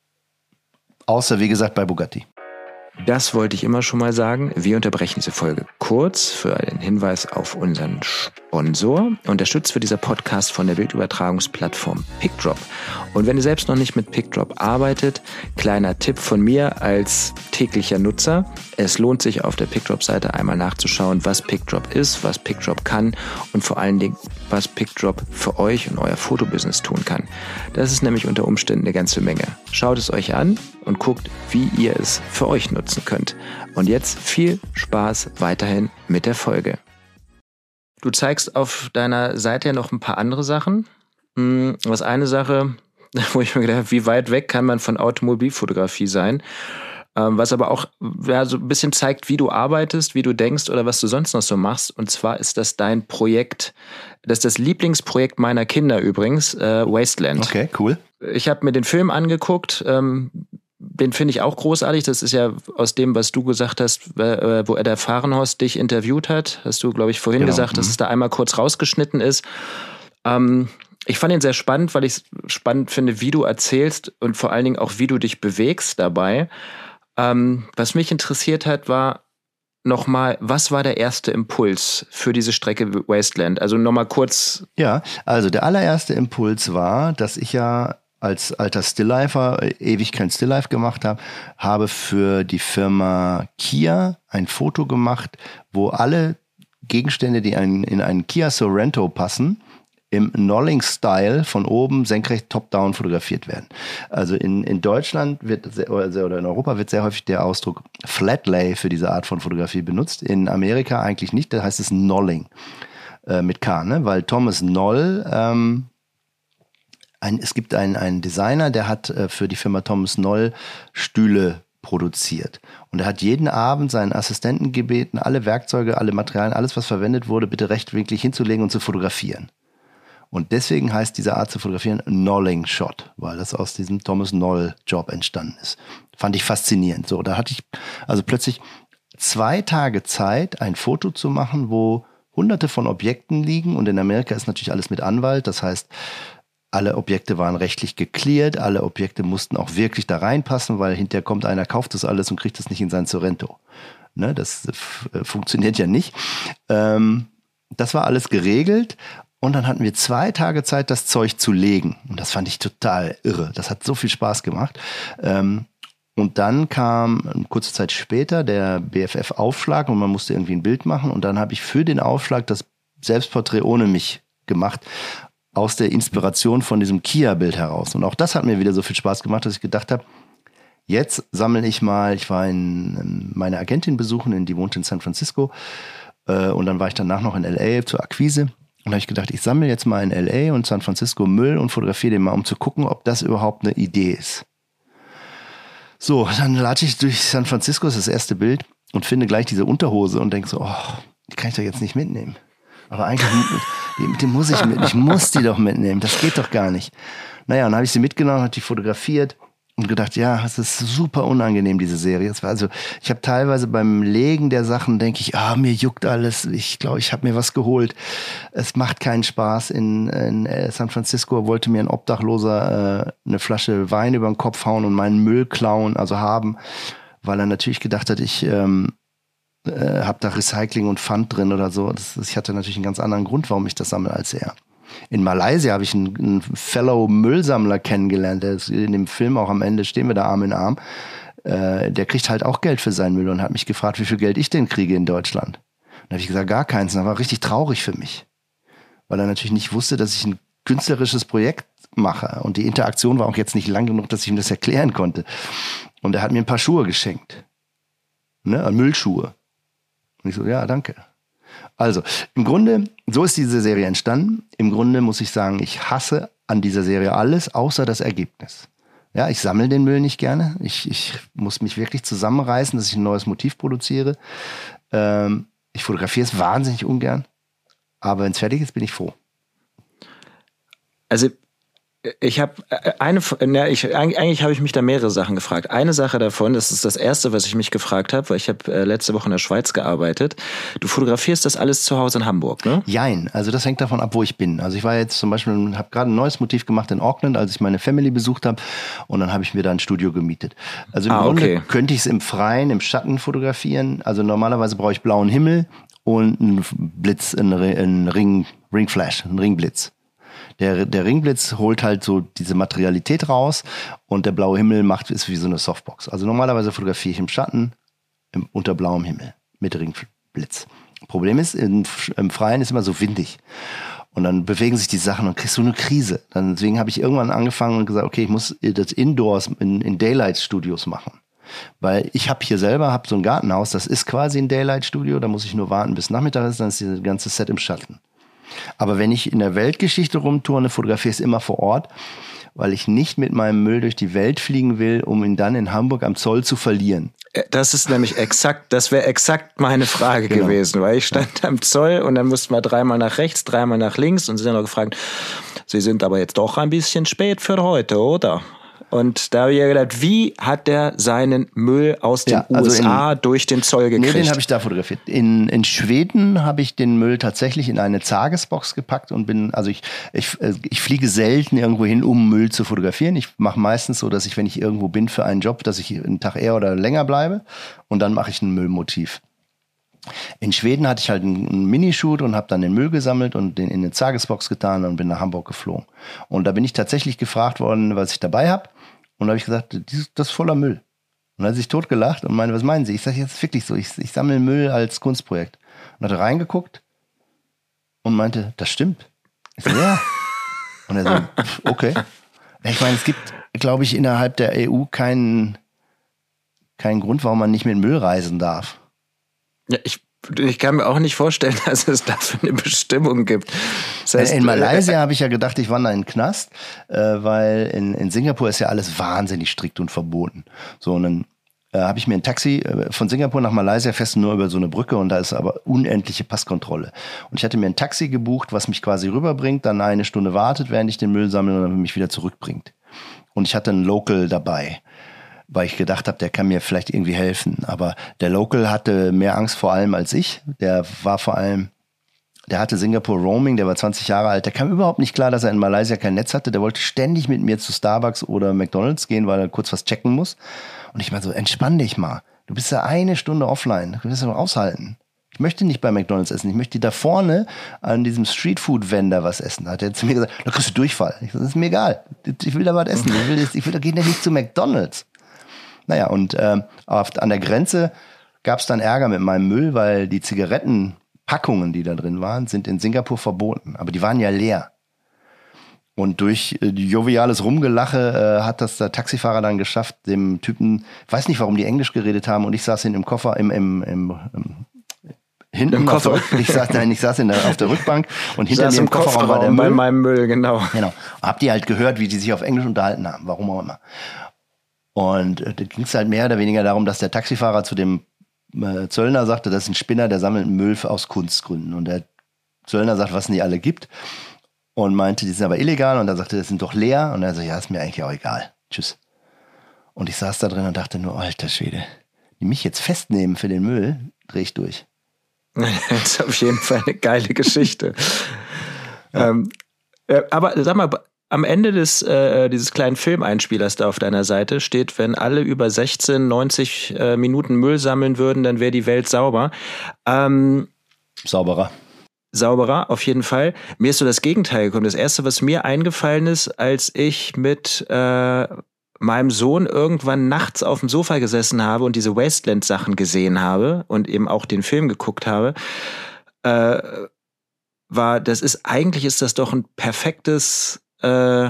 Außer, wie gesagt, bei Bugatti. Das wollte ich immer schon mal sagen. Wir unterbrechen diese Folge kurz für einen Hinweis auf unseren Sponsor. Unterstützt wird dieser Podcast von der Bildübertragungsplattform PicDrop. Und wenn ihr selbst noch nicht mit PicDrop arbeitet, kleiner Tipp von mir als täglicher Nutzer. Es lohnt sich auf der PicDrop-Seite einmal nachzuschauen, was PicDrop ist, was PicDrop kann und vor allen Dingen, was PicDrop für euch und euer Fotobusiness tun kann. Das ist nämlich unter Umständen eine ganze Menge. Schaut es euch an und guckt, wie ihr es für euch nutzen könnt. Und jetzt viel Spaß weiterhin mit der Folge. Du zeigst auf deiner Seite ja noch ein paar andere Sachen. Was eine Sache, wo ich mir gedacht habe, wie weit weg kann man von Automobilfotografie sein? Was aber auch ja, so ein bisschen zeigt, wie du arbeitest, wie du denkst oder was du sonst noch so machst. Und zwar ist das dein Projekt, das ist das Lieblingsprojekt meiner Kinder übrigens, äh, Wasteland. Okay, cool. Ich habe mir den Film angeguckt, ähm, den finde ich auch großartig. Das ist ja aus dem, was du gesagt hast, äh, wo Edda Fahrenhorst dich interviewt hat. Hast du, glaube ich, vorhin genau. gesagt, dass mhm. es da einmal kurz rausgeschnitten ist. Ähm, ich fand ihn sehr spannend, weil ich es spannend finde, wie du erzählst und vor allen Dingen auch, wie du dich bewegst dabei. Ähm, was mich interessiert hat, war nochmal, was war der erste Impuls für diese Strecke Wasteland? Also nochmal kurz. Ja, also der allererste Impuls war, dass ich ja als alter Stilllifer ewig kein Stilllife gemacht habe, habe für die Firma Kia ein Foto gemacht, wo alle Gegenstände, die ein, in einen Kia Sorento passen, im Nolling-Style von oben senkrecht top-down fotografiert werden. Also in, in Deutschland wird sehr, oder in Europa wird sehr häufig der Ausdruck Flat-Lay für diese Art von Fotografie benutzt. In Amerika eigentlich nicht, da heißt es Nolling äh, mit K, ne? Weil Thomas Noll, ähm, ein, es gibt einen, einen Designer, der hat äh, für die Firma Thomas Noll Stühle produziert. Und er hat jeden Abend seinen Assistenten gebeten, alle Werkzeuge, alle Materialien, alles, was verwendet wurde, bitte rechtwinklig hinzulegen und zu fotografieren. Und deswegen heißt diese Art zu fotografieren Nolling Shot, weil das aus diesem Thomas Noll Job entstanden ist. Fand ich faszinierend. So, da hatte ich also plötzlich zwei Tage Zeit, ein Foto zu machen, wo hunderte von Objekten liegen. Und in Amerika ist natürlich alles mit Anwalt. Das heißt, alle Objekte waren rechtlich geklärt. Alle Objekte mussten auch wirklich da reinpassen, weil hinterher kommt einer, kauft das alles und kriegt das nicht in sein Sorento. Ne, das f- funktioniert ja nicht. Ähm, das war alles geregelt. Und dann hatten wir zwei Tage Zeit, das Zeug zu legen. Und das fand ich total irre. Das hat so viel Spaß gemacht. Ähm, und dann kam kurze Zeit später der B F F-Aufschlag und man musste irgendwie ein Bild machen. Und dann habe ich für den Aufschlag das Selbstporträt ohne mich gemacht, aus der Inspiration von diesem Kia-Bild heraus. Und auch das hat mir wieder so viel Spaß gemacht, dass ich gedacht habe, jetzt sammle ich mal, ich war in meine Agentin besuchen, in, die wohnt in San Francisco. Äh, und dann war ich danach noch in L A zur Akquise. Und da habe ich gedacht, ich sammle jetzt mal in L A und San Francisco Müll und fotografiere den mal, um zu gucken, ob das überhaupt eine Idee ist. So, dann latsche ich durch San Francisco, das ist das erste Bild, und finde gleich diese Unterhose und denke so, oh, die kann ich doch jetzt nicht mitnehmen. Aber eigentlich, die, die muss ich mit, ich muss die doch mitnehmen, das geht doch gar nicht. Naja, dann habe ich sie mitgenommen, habe die fotografiert und gedacht, ja, es ist super unangenehm, diese Serie. Es war also, ich habe teilweise beim Legen der Sachen, denke ich, ah, mir juckt alles. Ich glaube, ich habe mir was geholt. Es macht keinen Spaß. In, in San Francisco wollte mir ein Obdachloser äh, eine Flasche Wein über den Kopf hauen und meinen Müll klauen, also haben, weil er natürlich gedacht hat, ich ähm, äh, habe da Recycling und Pfand drin oder so. Das, ich hatte natürlich einen ganz anderen Grund, warum ich das sammle als er. In Malaysia habe ich einen, einen Fellow-Müllsammler kennengelernt, der ist in dem Film auch am Ende, stehen wir da Arm in Arm. Äh, der kriegt halt auch Geld für seinen Müll und hat mich gefragt, wie viel Geld ich denn kriege in Deutschland. Und da habe ich gesagt, gar keins. Und das war richtig traurig für mich. Weil er natürlich nicht wusste, dass ich ein künstlerisches Projekt mache. Und die Interaktion war auch jetzt nicht lang genug, dass ich ihm das erklären konnte. Und er hat mir ein paar Schuhe geschenkt. Ne? Müllschuhe. Und ich so, ja, danke. Also, im Grunde, so ist diese Serie entstanden. Im Grunde muss ich sagen, ich hasse an dieser Serie alles, außer das Ergebnis. Ja, ich sammle den Müll nicht gerne. Ich, ich muss mich wirklich zusammenreißen, dass ich ein neues Motiv produziere. Ähm, ich fotografiere es wahnsinnig ungern. Aber wenn es fertig ist, bin ich froh. Also ich habe eine, na, ich, eigentlich habe ich mich da mehrere Sachen gefragt. Eine Sache davon, das ist das erste, was ich mich gefragt habe, weil ich habe äh, letzte Woche in der Schweiz gearbeitet. Du fotografierst das alles zu Hause in Hamburg, ne? Jein, also das hängt davon ab, wo ich bin. Also ich war jetzt zum Beispiel, habe gerade ein neues Motiv gemacht in Auckland, als ich meine Family besucht habe, und dann habe ich mir da ein Studio gemietet. Also im ah, Grunde okay. könnte ich es im Freien, im Schatten fotografieren. Also normalerweise brauche ich blauen Himmel und einen Blitz, einen Ring, Ringflash, einen Ringblitz. Der, der Ringblitz holt halt so diese Materialität raus und der blaue Himmel macht, ist wie so eine Softbox. Also normalerweise fotografiere ich im Schatten, im, unter blauem Himmel mit Ringblitz. Problem ist, im, im Freien ist immer so windig. Und dann bewegen sich die Sachen und kriegst du eine Krise. Dann, deswegen habe ich irgendwann angefangen und gesagt, okay, ich muss das Indoors in, in Daylight-Studios machen. Weil ich habe hier selber, habe so ein Gartenhaus, das ist quasi ein Daylight-Studio, da muss ich nur warten, bis Nachmittag ist, dann ist das ganze Set im Schatten. Aber wenn ich in der Weltgeschichte rumturne, fotografiere ich es immer vor Ort, weil ich nicht mit meinem Müll durch die Welt fliegen will, um ihn dann in Hamburg am Zoll zu verlieren. Das ist nämlich exakt, das wäre exakt meine Frage genau. gewesen, weil ich stand am Zoll und dann mussten wir dreimal nach rechts, dreimal nach links und sind dann noch gefragt, Sie sind aber jetzt doch ein bisschen spät für heute, oder? Und da habe ich ja gedacht, wie hat der seinen Müll aus den ja, also U S A in, durch den Zoll gekriegt? Nee, den habe ich da fotografiert. In, in Schweden habe ich den Müll tatsächlich in eine Tagesbox gepackt und bin, also ich, ich, ich fliege selten irgendwo hin, um Müll zu fotografieren. Ich mache meistens so, dass ich, wenn ich irgendwo bin für einen Job, dass ich einen Tag eher oder länger bleibe und dann mache ich ein Müllmotiv. In Schweden hatte ich halt einen, einen Minishoot und habe dann den Müll gesammelt und den in eine Tagesbox getan und bin nach Hamburg geflogen. Und da bin ich tatsächlich gefragt worden, was ich dabei habe. Und da habe ich gesagt, das ist voller Müll. Und dann hat sich totgelacht und meinte, was meinen Sie? Ich sage, jetzt wirklich so, ich, ich sammle Müll als Kunstprojekt. Und hat reingeguckt und meinte, das stimmt. Ich so, ja. Und er so, okay. Ich meine, es gibt, glaube ich, innerhalb der E U keinen, keinen Grund, warum man nicht mit Müll reisen darf. Ja, ich, ich kann mir auch nicht vorstellen, dass es dafür eine Bestimmung gibt. Das heißt, in Malaysia habe ich ja gedacht, ich wandere in den Knast, äh, weil in, in Singapur ist ja alles wahnsinnig strikt und verboten. So, und dann äh, habe ich mir ein Taxi äh, von Singapur nach Malaysia fest nur über so eine Brücke und da ist aber unendliche Passkontrolle. Und ich hatte mir ein Taxi gebucht, was mich quasi rüberbringt, dann eine Stunde wartet, während ich den Müll sammle und dann mich wieder zurückbringt. Und ich hatte einen Local dabei, weil ich gedacht habe, der kann mir vielleicht irgendwie helfen. Aber der Local hatte mehr Angst vor allem als ich. Der war vor allem, der hatte Singapore Roaming, der war zwanzig Jahre alt. Der kam überhaupt nicht klar, dass er in Malaysia kein Netz hatte. Der wollte ständig mit mir zu Starbucks oder McDonald's gehen, weil er kurz was checken muss. Und ich mal so, entspann dich mal. Du bist ja eine Stunde offline. Du wirst ja noch aushalten. Ich möchte nicht bei McDonald's essen. Ich möchte da vorne an diesem Streetfood-Vendor was essen. Da hat er zu mir gesagt, da kriegst du Durchfall. Ich so, das ist mir egal. Ich will da was essen. Ich will, ich will da gehen ja nicht zu McDonald's. Naja, und äh, auf, an der Grenze gab es dann Ärger mit meinem Müll, weil die Zigarettenpackungen, die da drin waren, sind in Singapur verboten. Aber die waren ja leer. Und durch äh, joviales Rumgelache äh, hat das der Taxifahrer dann geschafft, dem Typen, weiß nicht, warum die Englisch geredet haben, und ich saß in im Koffer, im, im, im, im hinten Im Koffer. Rück, ich saß, nein, ich saß in der, auf der Rückbank und hinter mir im Kofferraum, Kofferraum war der Müll. Bei meinem Müll, genau. Genau. Hab die halt gehört, wie die sich auf Englisch unterhalten haben, warum auch immer. Und da ging es halt mehr oder weniger darum, dass der Taxifahrer zu dem äh, Zöllner sagte, das ist ein Spinner, der sammelt Müll aus Kunstgründen. Und der Zöllner sagt, was es nicht alle gibt. Und meinte, die sind aber illegal. Und er sagte, das sind doch leer. Und er so, ja, ist mir eigentlich auch egal. Tschüss. Und ich saß da drin und dachte nur, alter Schwede, die mich jetzt festnehmen für den Müll, drehe ich durch. Das ist auf jeden Fall eine geile Geschichte. Ja. Ähm, äh, aber sag mal, am Ende des äh, dieses kleinen Filmeinspielers da auf deiner Seite steht, wenn alle über sechzehn, neunzig äh, Minuten Müll sammeln würden, dann wäre die Welt sauber. Ähm, Sauberer. sauberer, auf jeden Fall. Mir ist so das Gegenteil gekommen. Das Erste, was mir eingefallen ist, als ich mit äh, meinem Sohn irgendwann nachts auf dem Sofa gesessen habe und diese Wasteland-Sachen gesehen habe und eben auch den Film geguckt habe, äh, war, das ist, eigentlich ist das doch ein perfektes äh,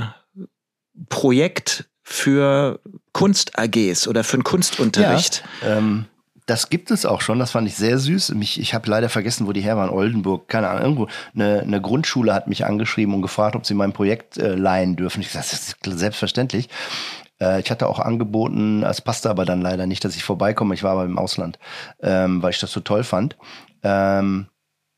Projekt für Kunst-A Gs oder für einen Kunstunterricht. Ja, ähm, das gibt es auch schon, das fand ich sehr süß. Mich, ich habe leider vergessen, wo die her waren, Oldenburg, keine Ahnung, irgendwo. Eine, eine Grundschule hat mich angeschrieben und gefragt, ob sie mein Projekt äh, leihen dürfen. Ich sagte, das ist selbstverständlich. Äh, ich hatte auch angeboten, es passte aber dann leider nicht, dass ich vorbeikomme. Ich war aber im Ausland, ähm, weil ich das so toll fand. Ähm,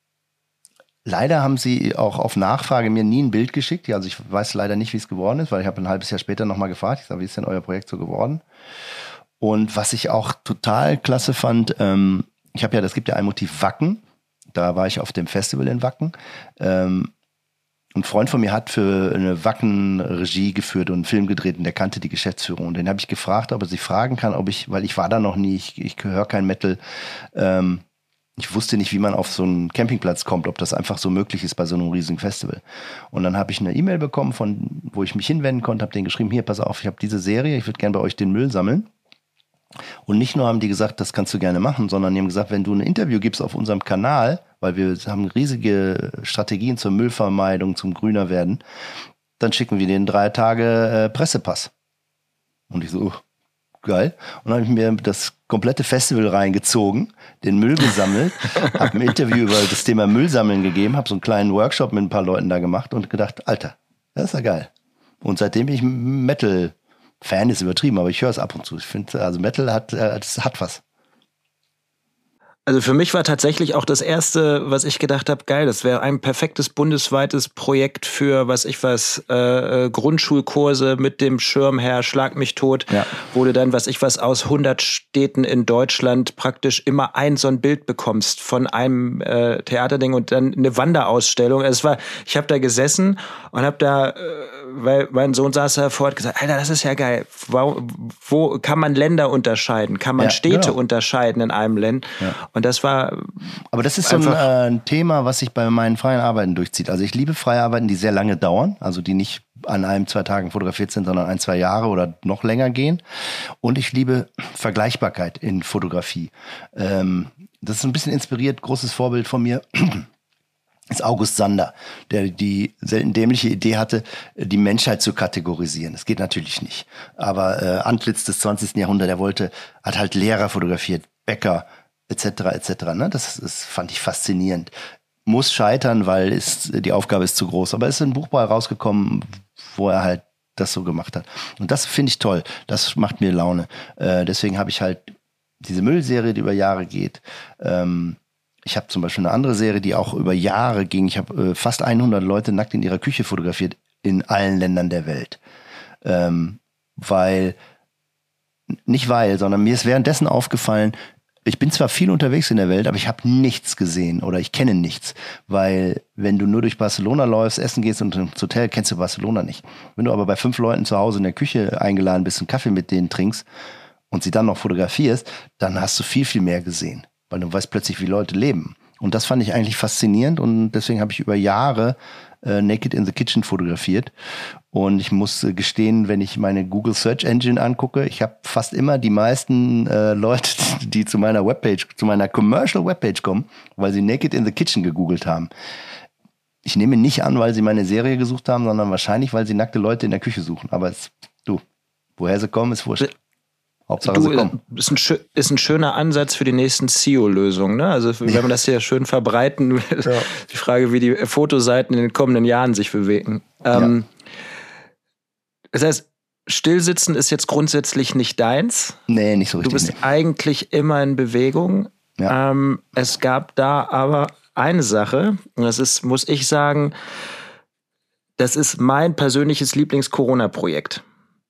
Leider haben sie auch auf Nachfrage mir nie ein Bild geschickt. Also ich weiß leider nicht, wie es geworden ist, weil ich habe ein halbes Jahr später nochmal gefragt. Ich sage, wie ist denn euer Projekt so geworden? Und was ich auch total klasse fand, ähm, ich habe ja, das gibt ja ein Motiv Wacken. Da war ich auf dem Festival in Wacken. Ähm, ein Freund von mir hat für eine Wacken-Regie geführt und einen Film gedreht und der kannte die Geschäftsführung. Und den habe ich gefragt, ob er sie fragen kann, ob ich, weil ich war da noch nie, ich, ich höre kein Metal, ähm, ich wusste nicht, wie man auf so einen Campingplatz kommt, ob das einfach so möglich ist bei so einem riesigen Festival. Und dann habe ich eine E-Mail bekommen, von wo ich mich hinwenden konnte, habe denen geschrieben, hier, pass auf, ich habe diese Serie, ich würde gerne bei euch den Müll sammeln. Und nicht nur haben die gesagt, das kannst du gerne machen, sondern die haben gesagt, wenn du ein Interview gibst auf unserem Kanal, weil wir haben riesige Strategien zur Müllvermeidung, zum Grüner werden, dann schicken wir denen drei Tage äh, Pressepass. Und ich so, uh, geil. Und dann habe ich mir das komplette Festival reingezogen, den Müll gesammelt, habe ein Interview über das Thema Müllsammeln gegeben, habe so einen kleinen Workshop mit ein paar Leuten da gemacht und gedacht, Alter, das ist ja geil. Und seitdem bin ich Metal-Fan, ist übertrieben, aber ich höre es ab und zu. Ich finde, also Metal hat, äh, das hat was. Also für mich war tatsächlich auch das Erste, was ich gedacht habe, geil, das wäre ein perfektes bundesweites Projekt für, was ich was, äh, Grundschulkurse mit dem Schirmherr Schlag mich tot, ja. Wo du dann, was ich was, aus hundert Städten in Deutschland praktisch immer ein so ein Bild bekommst von einem äh, Theaterding und dann eine Wanderausstellung. Es war, ich habe da gesessen und habe da, äh, weil mein Sohn saß da vor, hat gesagt, Alter, das ist ja geil. Wo, wo kann man Länder unterscheiden? Kann man ja, Städte genau. unterscheiden in einem Land? Ja. Und das war. Aber das ist so ein, äh, ein Thema, was sich bei meinen freien Arbeiten durchzieht. Also ich liebe freie Arbeiten, die sehr lange dauern, also die nicht an einem, zwei Tagen fotografiert sind, sondern ein, zwei Jahre oder noch länger gehen. Und ich liebe Vergleichbarkeit in Fotografie. Ähm, das ist ein bisschen inspiriert, großes Vorbild von mir ist August Sander, der die selten dämliche Idee hatte, die Menschheit zu kategorisieren. Das geht natürlich nicht. Aber äh, Antlitz des zwanzigsten Jahrhunderts, der wollte, hat halt Lehrer fotografiert, Bäcker, et cetera et cetera. Ne? Das, das fand ich faszinierend. Muss scheitern, weil ist, die Aufgabe ist zu groß. Aber es ist ein Buch bei rausgekommen, wo er halt das so gemacht hat. Und das finde ich toll. Das macht mir Laune. Äh, deswegen habe ich halt diese Müllserie, die über Jahre geht. Ähm, ich habe zum Beispiel eine andere Serie, die auch über Jahre ging. Ich habe äh, fast hundert Leute nackt in ihrer Küche fotografiert in allen Ländern der Welt. Ähm, weil, nicht weil, sondern mir ist währenddessen aufgefallen, ich bin zwar viel unterwegs in der Welt, aber ich habe nichts gesehen oder ich kenne nichts. Weil wenn du nur durch Barcelona läufst, essen gehst und ins Hotel, kennst du Barcelona nicht. Wenn du aber bei fünf Leuten zu Hause in der Küche eingeladen bist, einen Kaffee mit denen trinkst und sie dann noch fotografierst, dann hast du viel, viel mehr gesehen. Weil du weißt plötzlich, wie Leute leben. Und das fand ich eigentlich faszinierend und deswegen habe ich über Jahre äh, Naked in the Kitchen fotografiert. Und ich muss äh, gestehen, wenn ich meine Google Search Engine angucke, ich habe fast immer die meisten äh, Leute, die zu meiner Webpage, zu meiner Commercial Webpage kommen, weil sie Naked in the Kitchen gegoogelt haben. Ich nehme nicht an, weil sie meine Serie gesucht haben, sondern wahrscheinlich, weil sie nackte Leute in der Küche suchen. Aber es, du, woher sie kommen, ist wurscht. Hauptsache du, sie kommen. Ist ein, ist ein schöner Ansatz für die nächsten S E O-Lösungen. Ne? Also wenn man das hier schön verbreiten will, ja. Die Frage, wie die Fotoseiten in den kommenden Jahren sich bewegen. Ähm, ja. Das heißt, Stillsitzen ist jetzt grundsätzlich nicht deins. Nee, nicht so richtig. Du bist nee. eigentlich immer in Bewegung. Ja. Ähm, es gab da aber eine Sache, und das ist, muss ich sagen, das ist mein persönliches Lieblings-Corona-Projekt.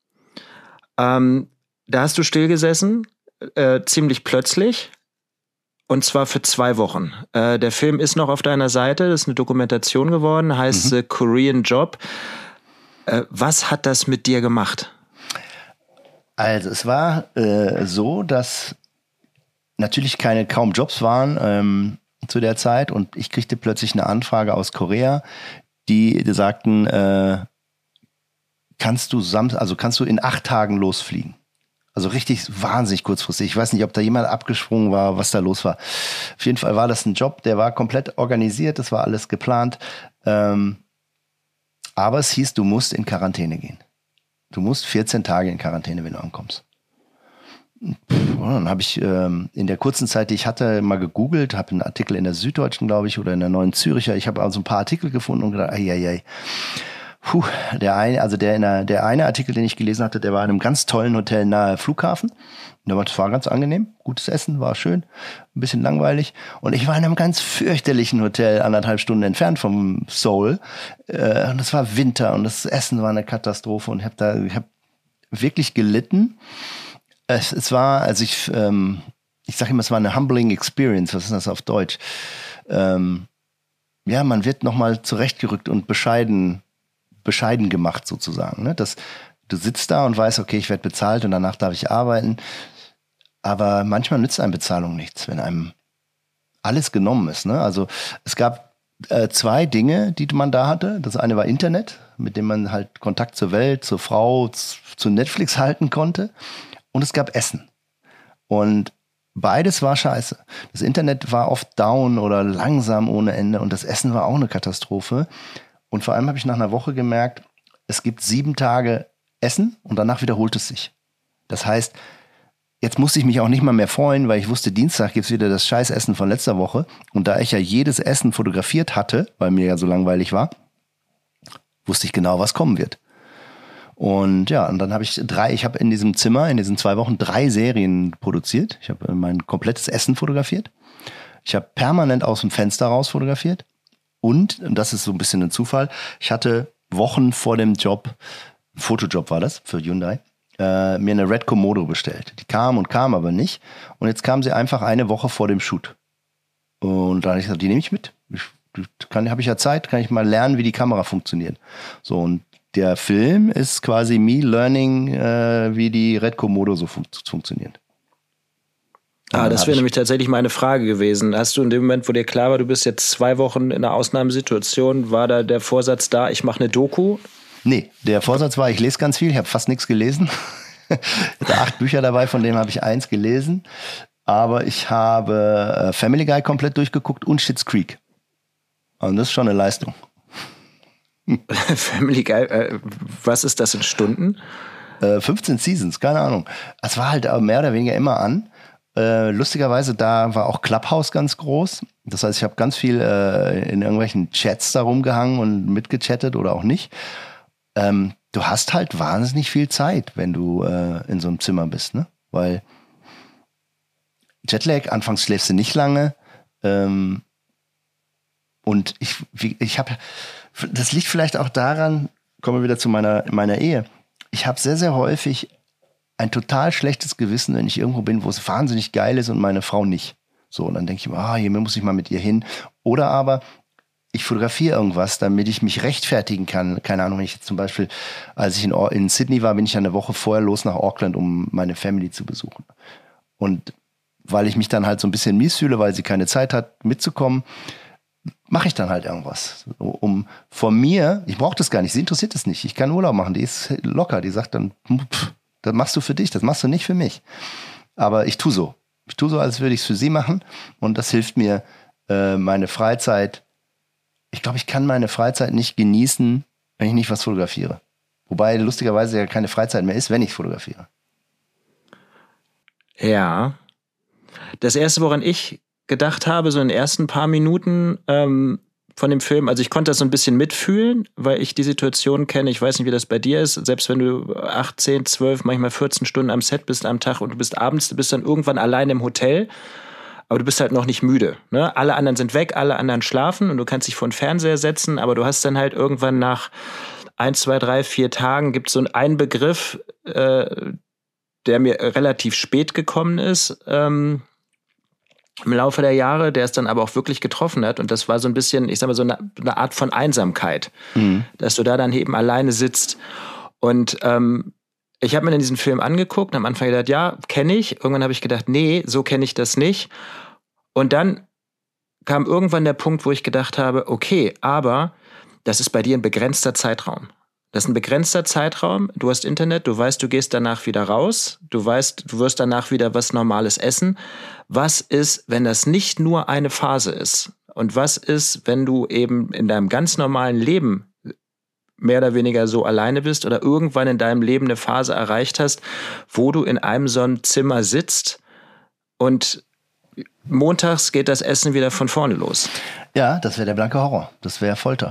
Ähm, Da hast du stillgesessen, äh, ziemlich plötzlich, und zwar für zwei Wochen. Äh, der Film ist noch auf deiner Seite, das ist eine Dokumentation geworden, heißt mhm. äh, Korean Job. Äh, was hat das mit dir gemacht? Also es war äh, so, dass natürlich keine kaum Jobs waren. Ähm, zu der Zeit und ich kriegte plötzlich eine Anfrage aus Korea, die sagten, äh, kannst du Sam- also kannst du in acht Tagen losfliegen? Also richtig wahnsinnig kurzfristig. Ich weiß nicht, ob da jemand abgesprungen war, was da los war. Auf jeden Fall war das ein Job, der war komplett organisiert, das war alles geplant. Ähm, aber es hieß, du musst in Quarantäne gehen. Du musst vierzehn Tage in Quarantäne, wenn du ankommst. Und dann habe ich ähm, in der kurzen Zeit, die ich hatte, mal gegoogelt, habe einen Artikel in der Süddeutschen, glaube ich, oder in der Neuen Züricher. Ich habe also ein paar Artikel gefunden und gedacht, ai, ai, ai. Puh, der eine, also der, in der, der eine Artikel, den ich gelesen hatte, der war in einem ganz tollen Hotel nahe Flughafen. Das war ganz angenehm, gutes Essen, war schön, ein bisschen langweilig. Und ich war in einem ganz fürchterlichen Hotel, anderthalb Stunden entfernt vom Seoul. Äh, und es war Winter und das Essen war eine Katastrophe und ich habe da, ich habe wirklich gelitten. Es, es war, also ich, ähm, ich sage immer, es war eine humbling experience. Was ist das auf Deutsch? Ähm, ja, man wird nochmal zurechtgerückt und bescheiden, bescheiden gemacht sozusagen. Ne? Das, du sitzt da und weißt, okay, ich werde bezahlt und danach darf ich arbeiten. Aber manchmal nützt einem Bezahlung nichts, wenn einem alles genommen ist. Ne? Also es gab äh, zwei Dinge, die man da hatte. Das eine war Internet, mit dem man halt Kontakt zur Welt, zur Frau, zu Netflix halten konnte. Und es gab Essen. Und beides war scheiße. Das Internet war oft down oder langsam ohne Ende und das Essen war auch eine Katastrophe. Und vor allem habe ich nach einer Woche gemerkt, es gibt sieben Tage Essen und danach wiederholt es sich. Das heißt, jetzt musste ich mich auch nicht mal mehr freuen, weil ich wusste, Dienstag gibt es wieder das Scheißessen von letzter Woche. Und da ich ja jedes Essen fotografiert hatte, weil mir ja so langweilig war, wusste ich genau, was kommen wird. Und ja, und dann habe ich drei, ich habe in diesem Zimmer, in diesen zwei Wochen drei Serien produziert. Ich habe mein komplettes Essen fotografiert. Ich habe permanent aus dem Fenster raus fotografiert. Und, und das ist so ein bisschen ein Zufall, ich hatte Wochen vor dem Job, Fotojob war das für Hyundai, äh, mir eine Red Komodo bestellt. Die kam und kam aber nicht. Und jetzt kam sie einfach eine Woche vor dem Shoot. Und dann habe ich gesagt, die nehme ich mit. Ich, kann, habe ich ja Zeit, kann ich mal lernen, wie die Kamera funktioniert. So, und der Film ist quasi me learning, äh, wie die Red Komodo so fun- funktioniert. Ah, das wäre nämlich tatsächlich meine Frage gewesen. Hast du in dem Moment, wo dir klar war, du bist jetzt zwei Wochen in einer Ausnahmesituation, war da der Vorsatz da, ich mache eine Doku? Nee, der Vorsatz war, ich lese ganz viel, ich habe fast nichts gelesen. Ich hatte acht Bücher dabei, von denen habe ich eins gelesen. Aber ich habe äh, Family Guy komplett durchgeguckt und Schitt's Creek. Und das ist schon eine Leistung. Family Guy, äh, was ist das in Stunden? Äh, fünfzehn Seasons, keine Ahnung. Es war halt mehr oder weniger immer an. Äh, lustigerweise, da war auch Clubhouse ganz groß. Das heißt, ich habe ganz viel äh, in irgendwelchen Chats da rumgehangen und mitgechattet oder auch nicht. Ähm, du hast halt wahnsinnig viel Zeit, wenn du äh, in so einem Zimmer bist, ne? Weil Jetlag, anfangs schläfst du nicht lange. Ähm, und ich, ich habe, das liegt vielleicht auch daran, kommen wir wieder zu meiner, meiner Ehe. Ich habe sehr, sehr häufig ein total schlechtes Gewissen, wenn ich irgendwo bin, wo es wahnsinnig geil ist und meine Frau nicht. So, und dann denke ich mir, ah, hier muss ich mal mit ihr hin. Oder aber ich fotografiere irgendwas, damit ich mich rechtfertigen kann. Keine Ahnung, wenn ich jetzt zum Beispiel, als ich in, in Sydney war, bin ich eine Woche vorher los nach Auckland, um meine Family zu besuchen. Und weil ich mich dann halt so ein bisschen mies fühle, weil sie keine Zeit hat, mitzukommen, mache ich dann halt irgendwas. Um von mir, ich brauche das gar nicht, sie interessiert das nicht. Ich kann Urlaub machen, die ist locker, die sagt dann, pff, das machst du für dich, das machst du nicht für mich. Aber ich tue so. Ich tue so, als würde ich es für sie machen. Und das hilft mir, äh, meine Freizeit. Ich glaube, ich kann meine Freizeit nicht genießen, wenn ich nicht was fotografiere. Wobei lustigerweise ja keine Freizeit mehr ist, wenn ich fotografiere. Ja. Das Erste, woran ich gedacht habe, so in den ersten paar Minuten ähm, von dem Film, also ich konnte das so ein bisschen mitfühlen, weil ich die Situation kenne, ich weiß nicht, wie das bei dir ist, selbst wenn du acht, zehn, zwölf, manchmal vierzehn Stunden am Set bist am Tag und du bist abends, du bist dann irgendwann allein im Hotel, aber du bist halt noch nicht müde. Ne? Alle anderen sind weg, alle anderen schlafen und du kannst dich vor den Fernseher setzen, aber du hast dann halt irgendwann nach ein, zwei, drei, vier Tagen gibt es so einen Begriff, äh, der mir relativ spät gekommen ist, ähm, im Laufe der Jahre, der es dann aber auch wirklich getroffen hat. Und das war so ein bisschen, ich sag mal, so eine, eine Art von Einsamkeit, mhm. dass du da dann eben alleine sitzt. Und ähm, ich habe mir dann diesen Film angeguckt und am Anfang gedacht, ja, kenne ich. Irgendwann habe ich gedacht, nee, so kenne ich das nicht. Und dann kam irgendwann der Punkt, wo ich gedacht habe, okay, aber das ist bei dir ein begrenzter Zeitraum. Das ist ein begrenzter Zeitraum. Du hast Internet, du weißt, du gehst danach wieder raus. Du weißt, du wirst danach wieder was Normales essen. Was ist, wenn das nicht nur eine Phase ist? Und was ist, wenn du eben in deinem ganz normalen Leben mehr oder weniger so alleine bist oder irgendwann in deinem Leben eine Phase erreicht hast, wo du in einem so einem Zimmer sitzt und montags geht das Essen wieder von vorne los? Ja, das wäre der blanke Horror. Das wäre Folter.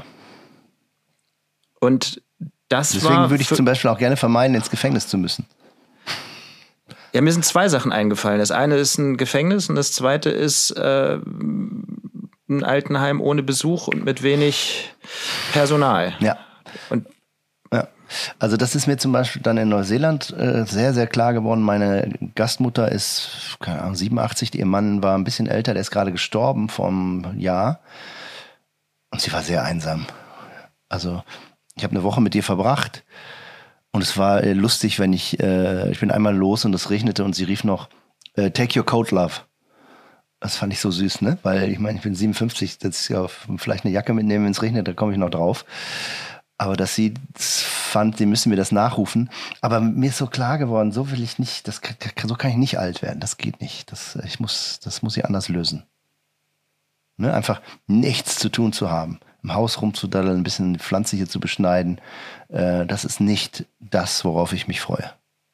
Und das Deswegen war würde ich zum Beispiel auch gerne vermeiden, ins Gefängnis zu müssen. Ja, mir sind zwei Sachen eingefallen. Das eine ist ein Gefängnis und das zweite ist äh, ein Altenheim ohne Besuch und mit wenig Personal. Ja. Und ja. Also das ist mir zum Beispiel dann in Neuseeland äh, sehr, sehr klar geworden. Meine Gastmutter ist, keine Ahnung, siebenundachtzig. Ihr Mann war ein bisschen älter, der ist gerade gestorben vor einem Jahr. Und sie war sehr einsam. Also ich habe eine Woche mit ihr verbracht und es war äh, lustig, wenn ich, äh, ich bin einmal los und es regnete und sie rief noch, äh, take your coat, love. Das fand ich so süß, ne? Weil ich meine, ich bin siebenundfünfzig, dass ich ja vielleicht eine Jacke mitnehmen, wenn es regnet, da komme ich noch drauf. Aber dass sie fand, sie müssen mir das nachrufen. Aber mir ist so klar geworden, so will ich nicht, das, so kann ich nicht alt werden, das geht nicht. Das, ich muss, das muss ich anders lösen. Ne? Einfach nichts zu tun zu haben. Im Haus rumzudaddeln, ein bisschen die Pflanze hier zu beschneiden, äh, das ist nicht das, worauf ich mich freue.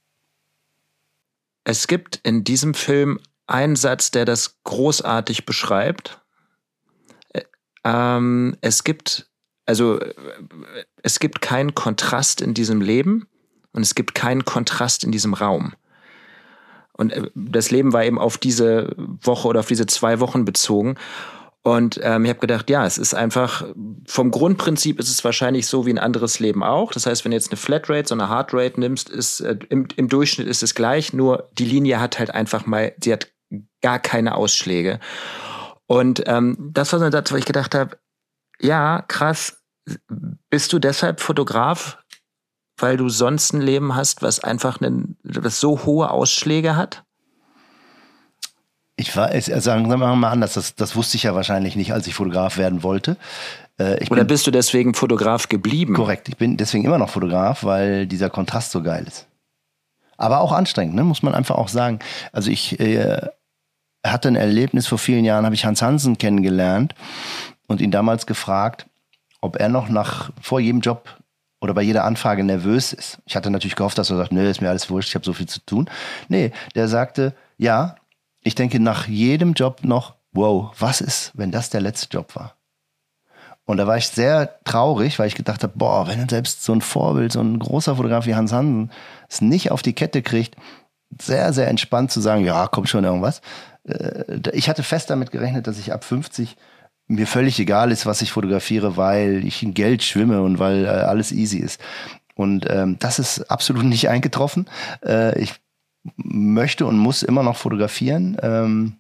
Es gibt in diesem Film einen Satz, der das großartig beschreibt. Ähm, es gibt, also es gibt keinen Kontrast in diesem Leben und es gibt keinen Kontrast in diesem Raum. Und das Leben war eben auf diese Woche oder auf diese zwei Wochen bezogen. Und ähm, ich habe gedacht, ja, es ist einfach, vom Grundprinzip ist es wahrscheinlich so wie ein anderes Leben auch. Das heißt, wenn du jetzt eine Flatrate, so eine Hardrate nimmst, ist äh, im, im Durchschnitt ist es gleich, nur die Linie hat halt einfach mal, sie hat gar keine Ausschläge. Und ähm, das war so ein Satz, wo ich gedacht habe, ja, krass, bist du deshalb Fotograf, weil du sonst ein Leben hast, was einfach einen, was so hohe Ausschläge hat? Ich war, also sagen wir mal anders, das, das wusste ich ja wahrscheinlich nicht, als ich Fotograf werden wollte. Äh, ich Oder bin, bist du deswegen Fotograf geblieben? Korrekt, ich bin deswegen immer noch Fotograf, weil dieser Kontrast so geil ist. Aber auch anstrengend, ne? Muss man einfach auch sagen. Also ich äh, hatte ein Erlebnis, vor vielen Jahren habe ich Hans Hansen kennengelernt und ihn damals gefragt, ob er noch nach vor jedem Job oder bei jeder Anfrage nervös ist. Ich hatte natürlich gehofft, dass er sagt, nö, ist mir alles wurscht, ich habe so viel zu tun. Nee, der sagte, ja, ich denke nach jedem Job noch, wow, was ist, wenn das der letzte Job war? Und da war ich sehr traurig, weil ich gedacht habe, boah, wenn selbst so ein Vorbild, so ein großer Fotograf wie Hans Hansen es nicht auf die Kette kriegt, sehr, sehr entspannt zu sagen, ja, kommt schon irgendwas. Ich hatte fest damit gerechnet, dass ich ab fünfzig mir völlig egal ist, was ich fotografiere, weil ich in Geld schwimme und weil alles easy ist. Und ähm, das ist absolut nicht eingetroffen. Äh, ich möchte und muss immer noch fotografieren. Ähm,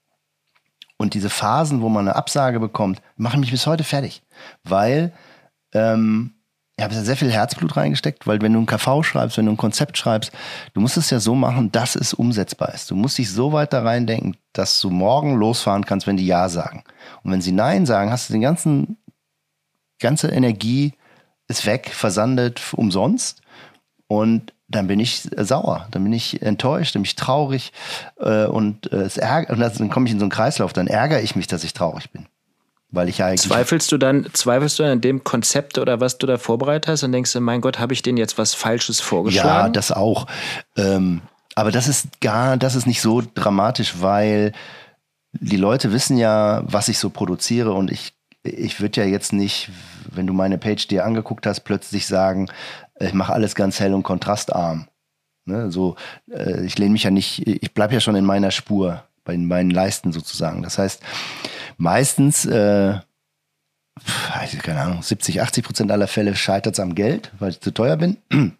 und diese Phasen, wo man eine Absage bekommt, machen mich bis heute fertig. Weil ähm, ich habe ja sehr viel Herzblut reingesteckt, weil wenn du ein K V schreibst, wenn du ein Konzept schreibst, du musst es ja so machen, dass es umsetzbar ist. Du musst dich so weit da reindenken, dass du morgen losfahren kannst, wenn die Ja sagen. Und wenn sie Nein sagen, hast du den ganzen, ganze Energie ist weg, versandet, umsonst. Und dann bin ich sauer, dann bin ich enttäuscht, dann bin ich traurig äh, und, äh, es ärgert, und dann komme ich in so einen Kreislauf, dann ärgere ich mich, dass ich traurig bin. Weil ich ja eigentlich zweifelst du dann, zweifelst du dann an dem Konzept oder was du da vorbereitet hast und denkst du, mein Gott, habe ich denen jetzt was Falsches vorgeschlagen? Ja, das auch. Ähm, aber das ist gar, das ist nicht so dramatisch, weil die Leute wissen ja, was ich so produziere und ich, ich würde ja jetzt nicht, wenn du meine Page dir angeguckt hast, plötzlich sagen, ich mache alles ganz hell und kontrastarm. Ne, so, äh, ich lehne mich ja nicht, ich bleibe ja schon in meiner Spur, bei meinen Leisten sozusagen. Das heißt, meistens, äh, keine Ahnung, siebzig, achtzig Prozent aller Fälle scheitert es am Geld, weil ich zu teuer bin.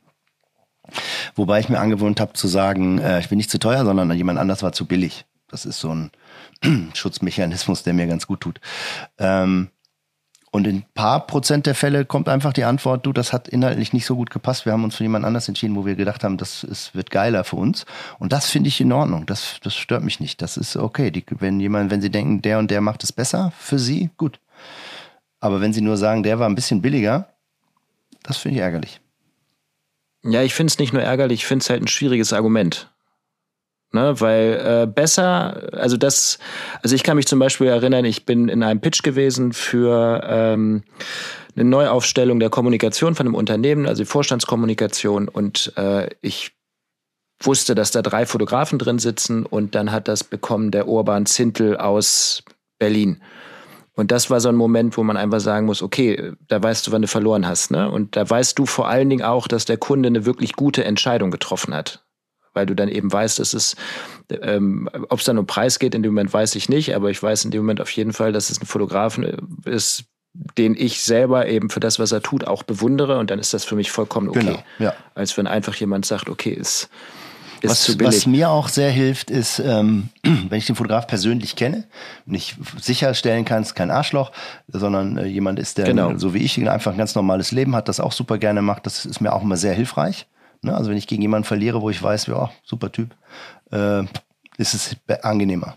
Wobei ich mir angewöhnt habe zu sagen, äh, ich bin nicht zu teuer, sondern jemand anders war zu billig. Das ist so ein Schutzmechanismus, der mir ganz gut tut. Ähm, Und in ein paar Prozent der Fälle kommt einfach die Antwort, du, das hat inhaltlich nicht so gut gepasst. Wir haben uns für jemand anders entschieden, wo wir gedacht haben, das ist, wird geiler für uns. Und das finde ich in Ordnung. Das, das stört mich nicht. Das ist okay. Die, wenn jemand, wenn sie denken, der und der macht es besser für sie, gut. Aber wenn sie nur sagen, der war ein bisschen billiger, das finde ich ärgerlich. Ja, ich finde es nicht nur ärgerlich, ich finde es halt ein schwieriges Argument. Ne, weil äh, besser, also das, also ich kann mich zum Beispiel erinnern, ich bin in einem Pitch gewesen für ähm, eine Neuaufstellung der Kommunikation von einem Unternehmen, also die Vorstandskommunikation, und äh, ich wusste, dass da drei Fotografen drin sitzen, und dann hat das bekommen der Urban Zintel aus Berlin. Und das war so ein Moment, wo man einfach sagen muss, okay, da weißt du, wann du verloren hast, ne? Und da weißt du vor allen Dingen auch, dass der Kunde eine wirklich gute Entscheidung getroffen hat. Weil du dann eben weißt, dass es, ähm, ob es dann um Preis geht, in dem Moment weiß ich nicht, aber ich weiß in dem Moment auf jeden Fall, dass es ein Fotografen ist, den ich selber eben für das, was er tut, auch bewundere, und dann ist das für mich vollkommen okay. Genau, ja. Als wenn einfach jemand sagt, okay, ist, ist was, zu billig. Was mir auch sehr hilft, ist, ähm, wenn ich den Fotograf persönlich kenne, nicht sicherstellen kann, es ist kein Arschloch, sondern äh, jemand ist, der genau. so wie ich einfach ein ganz normales Leben hat, das auch super gerne macht, das ist mir auch immer sehr hilfreich. Also wenn ich gegen jemanden verliere, wo ich weiß, ja, super Typ, äh, ist es angenehmer.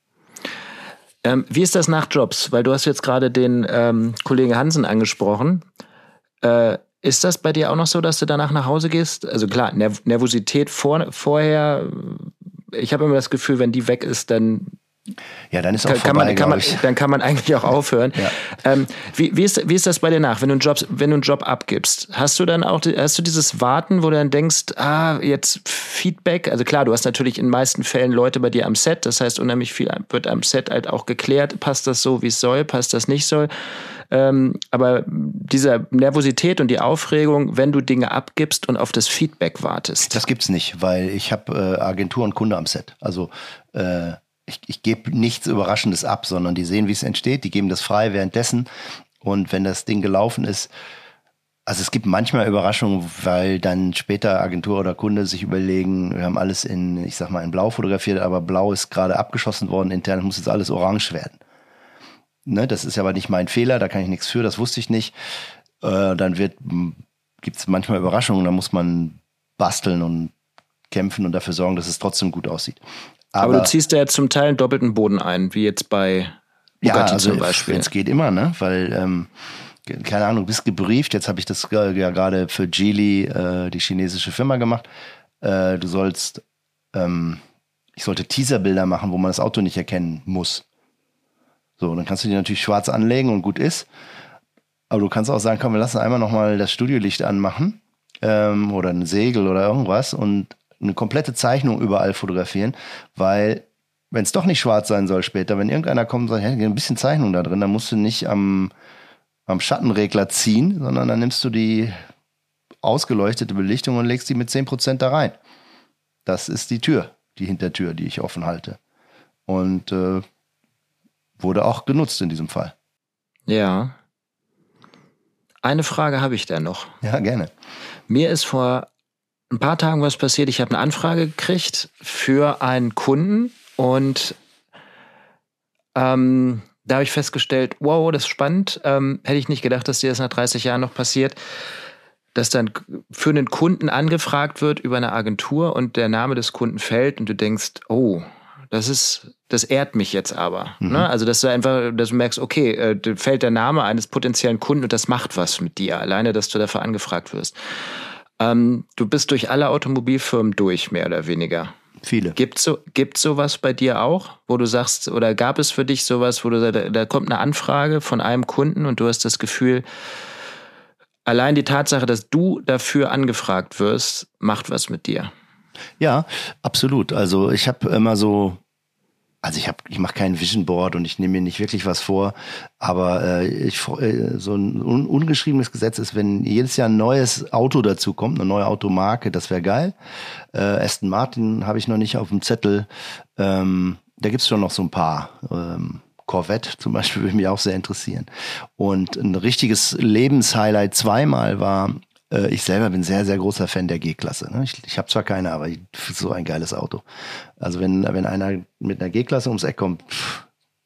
Ähm, wie ist das nach Jobs? Weil du hast jetzt gerade den ähm, Kollegen Hansen angesprochen. Äh, ist das bei dir auch noch so, dass du danach nach Hause gehst? Also klar, Nerv- Nervosität vor, vorher. Ich habe immer das Gefühl, wenn die weg ist, dann ja, dann ist auch kann, vorbei, man, kann man, ich. Dann kann man eigentlich auch aufhören. Ja. Ähm, wie, wie, ist, wie ist das bei dir nach, wenn du einen Job, wenn du einen Job abgibst? Hast du dann auch, hast du dieses Warten, wo du dann denkst, ah, jetzt Feedback? Also klar, du hast natürlich in den meisten Fällen Leute bei dir am Set. Das heißt, unheimlich viel wird am Set halt auch geklärt. Passt das so, wie es soll? Passt das nicht soll? Ähm, aber diese Nervosität und die Aufregung, wenn du Dinge abgibst und auf das Feedback wartest. Das gibt's nicht, weil ich habe äh, Agentur und Kunde am Set. Also äh, Ich, ich gebe nichts Überraschendes ab, sondern die sehen, wie es entsteht, die geben das frei währenddessen, und wenn das Ding gelaufen ist, also es gibt manchmal Überraschungen, weil dann später Agentur oder Kunde sich überlegen, wir haben alles in, ich sag mal, in Blau fotografiert, aber Blau ist gerade abgeschossen worden, intern muss jetzt alles orange werden. Ne, das ist aber nicht mein Fehler, da kann ich nichts für, das wusste ich nicht. Äh, dann wird, gibt's manchmal Überraschungen, da muss man basteln und kämpfen und dafür sorgen, dass es trotzdem gut aussieht. Aber, Aber du ziehst da ja zum Teil einen doppelten Boden ein, wie jetzt bei Bugatti ja, also zum Beispiel. Es geht immer, ne? Weil, ähm, keine Ahnung, du bist gebrieft. Jetzt habe ich das ja gerade für Geely, äh, die chinesische Firma, gemacht. Äh, du sollst, ähm, ich sollte Teaserbilder machen, wo man das Auto nicht erkennen muss. So, dann kannst du die natürlich schwarz anlegen und gut ist. Aber du kannst auch sagen, komm, wir lassen einmal nochmal das Studiolicht anmachen, ähm, oder ein Segel oder irgendwas und eine komplette Zeichnung überall fotografieren, weil wenn es doch nicht schwarz sein soll später, wenn irgendeiner kommt und sagt, hey, ein bisschen Zeichnung da drin, dann musst du nicht am, am Schattenregler ziehen, sondern dann nimmst du die ausgeleuchtete Belichtung und legst die mit zehn Prozent da rein. Das ist die Tür, die Hintertür, die ich offen halte. Und äh, wurde auch genutzt in diesem Fall. Ja. Eine Frage habe ich da noch. Ja, gerne. Mir ist vor ein paar Tagen was passiert. Ich habe eine Anfrage gekriegt für einen Kunden, und ähm, da habe ich festgestellt, wow, das ist spannend. Ähm, hätte ich nicht gedacht, dass dir das nach dreißig Jahren noch passiert, dass dann für einen Kunden angefragt wird über eine Agentur und der Name des Kunden fällt und du denkst, oh, das ist, das ehrt mich jetzt aber. Mhm. Ne? Also, dass du einfach, dass du merkst, okay, äh, fällt der Name eines potenziellen Kunden und das macht was mit dir, alleine, dass du dafür angefragt wirst. Ähm, du bist durch alle Automobilfirmen durch, mehr oder weniger. Viele. Gibt's so, gibt's sowas bei dir auch, wo du sagst, oder gab es für dich sowas, wo du sagst, da, da kommt eine Anfrage von einem Kunden und du hast das Gefühl, allein die Tatsache, dass du dafür angefragt wirst, macht was mit dir? Ja, absolut. Also ich habe immer so, also ich habe, ich mache kein Vision Board und ich nehme mir nicht wirklich was vor, aber äh, ich, äh, so ein un, ungeschriebenes Gesetz ist, wenn jedes Jahr ein neues Auto dazu kommt, eine neue Automarke, das wäre geil. Äh, Aston Martin habe ich noch nicht auf dem Zettel. Ähm, da gibt's schon noch so ein paar. Ähm, Corvette zum Beispiel würde mich auch sehr interessieren. Und ein richtiges Lebenshighlight zweimal war, äh, ich selber bin sehr, sehr großer Fan der G-Klasse. Ne? Ich, ich habe zwar keine, aber ich finde so ein geiles Auto. Also wenn, wenn einer mit einer G-Klasse ums Eck kommt, pff,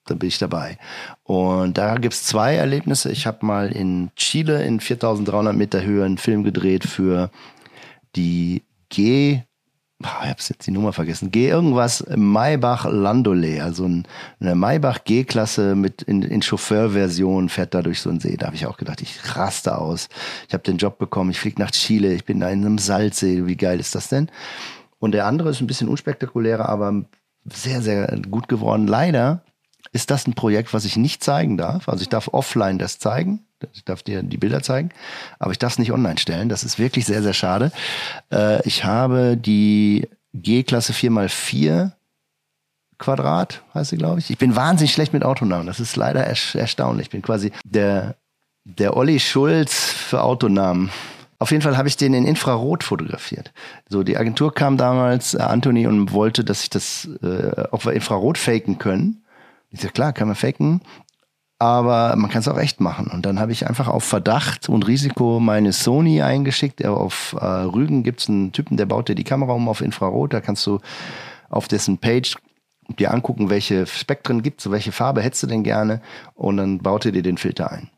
dann bin ich dabei. Und da gibt's zwei Erlebnisse. Ich habe mal in Chile in viertausenddreihundert Meter Höhe einen Film gedreht für die G, ich habe jetzt die Nummer vergessen, G irgendwas Maybach Landaulet, also eine Maybach G-Klasse mit in, in Chauffeurversion fährt da durch so einen See. Da habe ich auch gedacht, ich raste aus. Ich habe den Job bekommen, ich fliege nach Chile, ich bin da in einem Salzsee. Wie geil ist das denn? Und der andere ist ein bisschen unspektakulärer, aber sehr, sehr gut geworden. Leider ist das ein Projekt, was ich nicht zeigen darf. Also ich darf offline das zeigen. Ich darf dir die Bilder zeigen, aber ich darf es nicht online stellen. Das ist wirklich sehr, sehr schade. Äh, ich habe die G-Klasse vier mal vier Quadrat, heißt sie, glaube ich. Ich bin wahnsinnig schlecht mit Autonamen. Das ist leider er- erstaunlich. Ich bin quasi der, der Olli Schulz für Autonamen. Auf jeden Fall habe ich den in Infrarot fotografiert. So, die Agentur kam damals, äh, Anthony, und wollte, dass ich das, äh, ob wir Infrarot faken können. Ich sage, klar, kann man faken. Aber man kann es auch echt machen. Und dann habe ich einfach auf Verdacht und Risiko meine Sony eingeschickt. Auf äh, Rügen gibt es einen Typen, der baut dir die Kamera um auf Infrarot. Da kannst du auf dessen Page dir angucken, welche Spektren gibt es, welche Farbe hättest du denn gerne. Und dann baut er dir den Filter ein.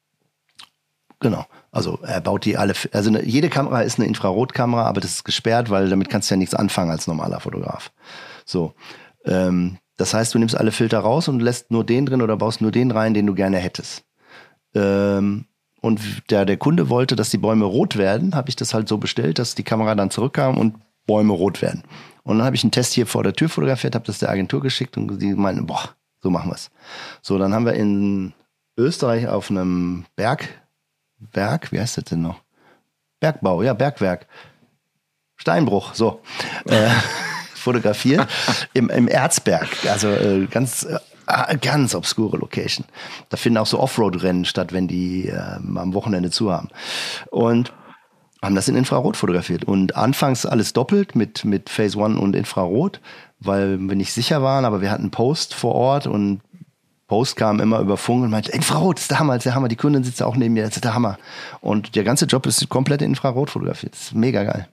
Genau. Also er baut die alle, also eine, jede Kamera ist eine Infrarotkamera, aber das ist gesperrt, weil damit kannst du ja nichts anfangen als normaler Fotograf. So, ähm, das heißt, du nimmst alle Filter raus und lässt nur den drin oder baust nur den rein, den du gerne hättest. Ähm, und da der Kunde wollte, dass die Bäume rot werden, habe ich das halt so bestellt, dass die Kamera dann zurückkam und Bäume rot werden. Und dann habe ich einen Test hier vor der Tür fotografiert, habe das der Agentur geschickt und die meinten, boah, so machen wir es. So, dann haben wir in Österreich auf einem Berg, Berg, wie heißt das denn noch? Bergbau, ja, Bergwerk. Steinbruch, so. äh, fotografiert im, im Erzberg, also äh, ganz äh, ganz obskure Location. Da finden auch so Offroad-Rennen statt, wenn die äh, am Wochenende zu haben. Und haben das in Infrarot fotografiert. Und anfangs alles doppelt mit, mit Phase One und Infrarot, weil wir nicht sicher waren, aber wir hatten Post vor Ort und Post kam immer über Funk und meinte, Infrarot, das ist der Hammer, das ist der Hammer. Die Kundin sitzt auch neben mir, das ist der Hammer. Und der ganze Job ist komplett in Infrarot fotografiert. Das ist mega geil.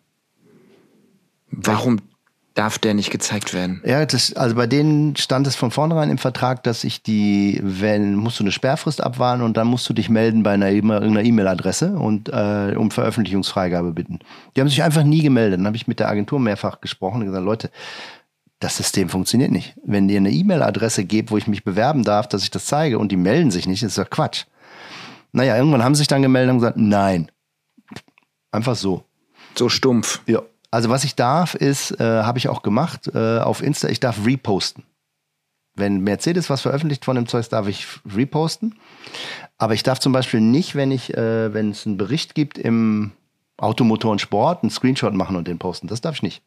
Warum darf der nicht gezeigt werden? Ja, das, also bei denen stand es von vornherein im Vertrag, dass ich die, wenn, musst du eine Sperrfrist abwarten und dann musst du dich melden bei einer irgendeiner E-Mail-Adresse und äh, um Veröffentlichungsfreigabe bitten. Die haben sich einfach nie gemeldet. Dann habe ich mit der Agentur mehrfach gesprochen und gesagt, Leute, das System funktioniert nicht. Wenn ihr eine E-Mail-Adresse gebt, wo ich mich bewerben darf, dass ich das zeige und die melden sich nicht, ist doch Quatsch. Naja, irgendwann haben sie sich dann gemeldet und gesagt, nein. Einfach so. So stumpf. Ja. Also was ich darf, ist, äh, habe ich auch gemacht, äh, auf Insta, ich darf reposten. Wenn Mercedes was veröffentlicht von dem Zeug, darf ich reposten. Aber ich darf zum Beispiel nicht, wenn ich, äh, wenn es einen Bericht gibt im Automotor und Sport, einen Screenshot machen und den posten. Das darf ich nicht.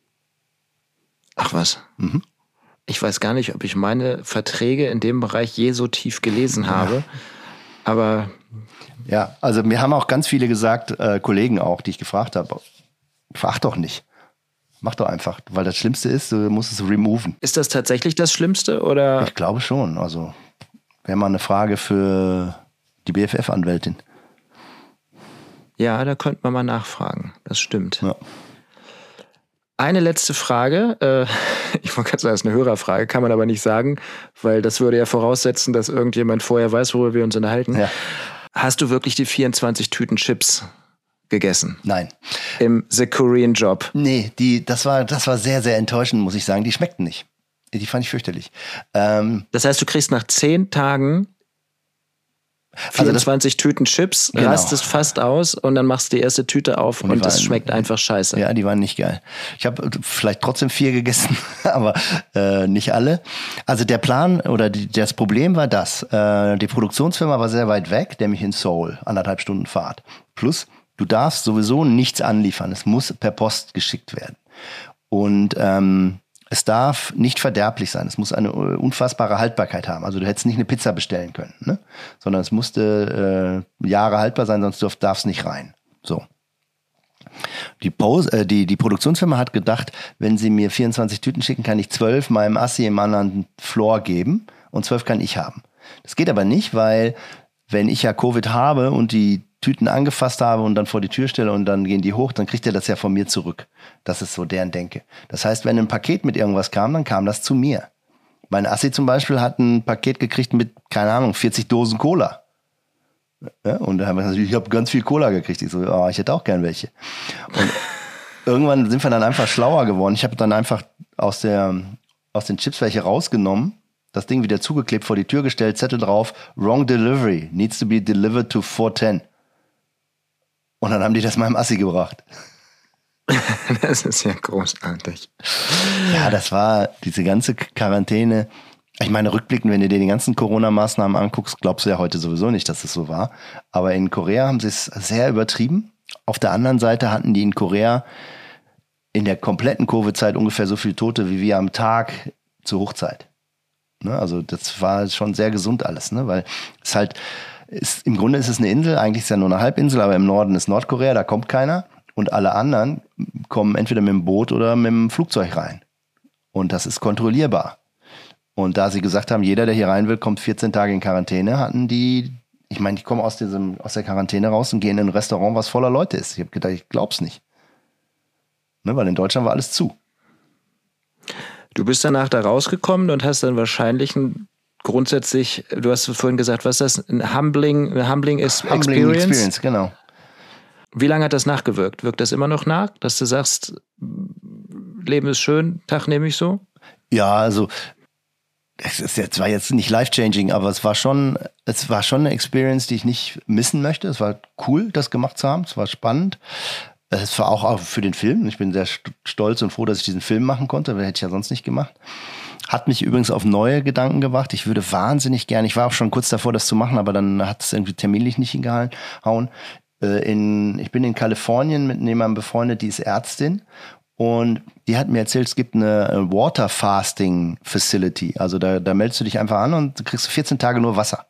Ach was. Mhm. Ich weiß gar nicht, ob ich meine Verträge in dem Bereich je so tief gelesen habe. Ja. Aber ja, also mir haben auch ganz viele gesagt, äh, Kollegen auch, die ich gefragt habe, frag doch nicht. Mach doch einfach, weil das Schlimmste ist, du musst es removen. Ist das tatsächlich das Schlimmste, oder? Ich glaube schon. Also wäre mal eine Frage für die B F F-Anwältin. Ja, da könnte man mal nachfragen. Das stimmt. Ja. Eine letzte Frage. Äh, ich wollte gerade sagen, das ist eine Hörerfrage, kann man aber nicht sagen, weil das würde ja voraussetzen, dass irgendjemand vorher weiß, worüber wir uns unterhalten. Ja. Hast du wirklich die vierundzwanzig Tüten Chips gegessen? Nein. Im The Korean Job? Nee, die, das war, das war sehr, sehr enttäuschend, muss ich sagen. Die schmeckten nicht. Die fand ich fürchterlich. Ähm, das heißt, du kriegst nach zehn Tagen vierundzwanzig also das, Tüten Chips, genau. Rastest fast aus und dann machst du die erste Tüte auf und, und das schmeckt einfach scheiße. Ja, die waren nicht geil. Ich habe vielleicht trotzdem vier gegessen, aber äh, nicht alle. Also der Plan oder die, das Problem war das. Äh, die Produktionsfirma war sehr weit weg, nämlich in Seoul, anderthalb Stunden Fahrt. Plus, du darfst sowieso nichts anliefern. Es muss per Post geschickt werden. Und ähm, es darf nicht verderblich sein. Es muss eine unfassbare Haltbarkeit haben. Also du hättest nicht eine Pizza bestellen können, ne? Sondern es musste äh, Jahre haltbar sein, sonst darf es nicht rein. So. Die, Pose, äh, die, die Produktionsfirma hat gedacht, wenn sie mir vierundzwanzig Tüten schicken, kann ich zwölf meinem Assi im anderen Floor geben und zwölf kann ich haben. Das geht aber nicht, weil wenn ich ja Covid habe und die Tüten angefasst habe und dann vor die Tür stelle und dann gehen die hoch, dann kriegt er das ja von mir zurück. Das ist so deren Denke. Das heißt, wenn ein Paket mit irgendwas kam, dann kam das zu mir. Mein Assi zum Beispiel hat ein Paket gekriegt mit, keine Ahnung, vierzig Dosen Cola. Ja, und da haben wir gesagt, ich habe ganz viel Cola gekriegt. Ich so, oh, ich hätte auch gern welche. Und irgendwann sind wir dann einfach schlauer geworden. Ich habe dann einfach aus, der, aus den Chips welche rausgenommen, das Ding wieder zugeklebt, vor die Tür gestellt, Zettel drauf, wrong delivery, needs to be delivered to four ten. Und dann haben die das meinem Assi gebracht. Das ist ja großartig. Ja, das war diese ganze Quarantäne. Ich meine, rückblickend, wenn du dir die ganzen Corona-Maßnahmen anguckst, glaubst du ja heute sowieso nicht, dass es so war. Aber in Korea haben sie es sehr übertrieben. Auf der anderen Seite hatten die in Korea in der kompletten Covid-Zeit ungefähr so viele Tote wie wir am Tag zur Hochzeit. Ne? Also das war schon sehr gesund alles, ne? Weil es halt, ist, im Grunde ist es eine Insel, eigentlich ist es ja nur eine Halbinsel, aber im Norden ist Nordkorea, da kommt keiner. Und alle anderen kommen entweder mit dem Boot oder mit dem Flugzeug rein. Und das ist kontrollierbar. Und da sie gesagt haben, jeder, der hier rein will, kommt vierzehn Tage in Quarantäne, hatten die, ich meine, die kommen aus, diesem, aus der Quarantäne raus und gehen in ein Restaurant, was voller Leute ist. Ich habe gedacht, ich glaub's nicht. Ne, weil in Deutschland war alles zu. Du bist danach da rausgekommen und hast dann wahrscheinlich ein grundsätzlich, du hast vorhin gesagt, was ist das? Ein humbling, ein humbling Experience? Humbling Experience, genau. Wie lange hat das nachgewirkt? Wirkt das immer noch nach, dass du sagst, Leben ist schön, Tag nehme ich so? Ja, also es ist jetzt, war jetzt nicht life-changing, aber es war schon, es war schon eine Experience, die ich nicht missen möchte. Es war cool, das gemacht zu haben. Es war spannend. Es war auch, auch für den Film. Ich bin sehr stolz und froh, dass ich diesen Film machen konnte, weil hätte ich ja sonst nicht gemacht. Hat mich übrigens auf neue Gedanken gebracht. Ich würde wahnsinnig gerne, ich war auch schon kurz davor, das zu machen, aber dann hat es irgendwie terminlich nicht hingehauen. In, ich bin in Kalifornien mit jemandem befreundet, die ist Ärztin. Und die hat mir erzählt, es gibt eine Water Fasting Facility. Also da, da meldest du dich einfach an und kriegst vierzehn Tage nur Wasser.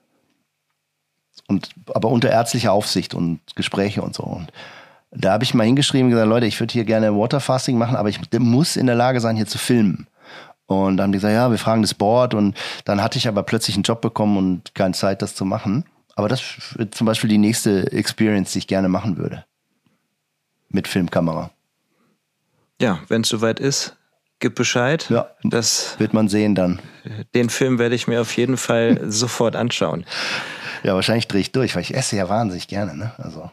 Und, aber unter ärztlicher Aufsicht und Gespräche und so. Und da habe ich mal hingeschrieben und gesagt, Leute, ich würde hier gerne Water Fasting machen, aber ich muss in der Lage sein, hier zu filmen. Und dann haben die gesagt, ja, wir fragen das Board. Und dann hatte ich aber plötzlich einen Job bekommen und keine Zeit, das zu machen. Aber das ist zum Beispiel die nächste Experience, die ich gerne machen würde. Mit Filmkamera. Ja, wenn es soweit ist, gib Bescheid. Ja, das wird man sehen dann. Den Film werde ich mir auf jeden Fall sofort anschauen. Ja, wahrscheinlich drehe ich durch, weil ich esse ja wahnsinnig gerne, ne? Also.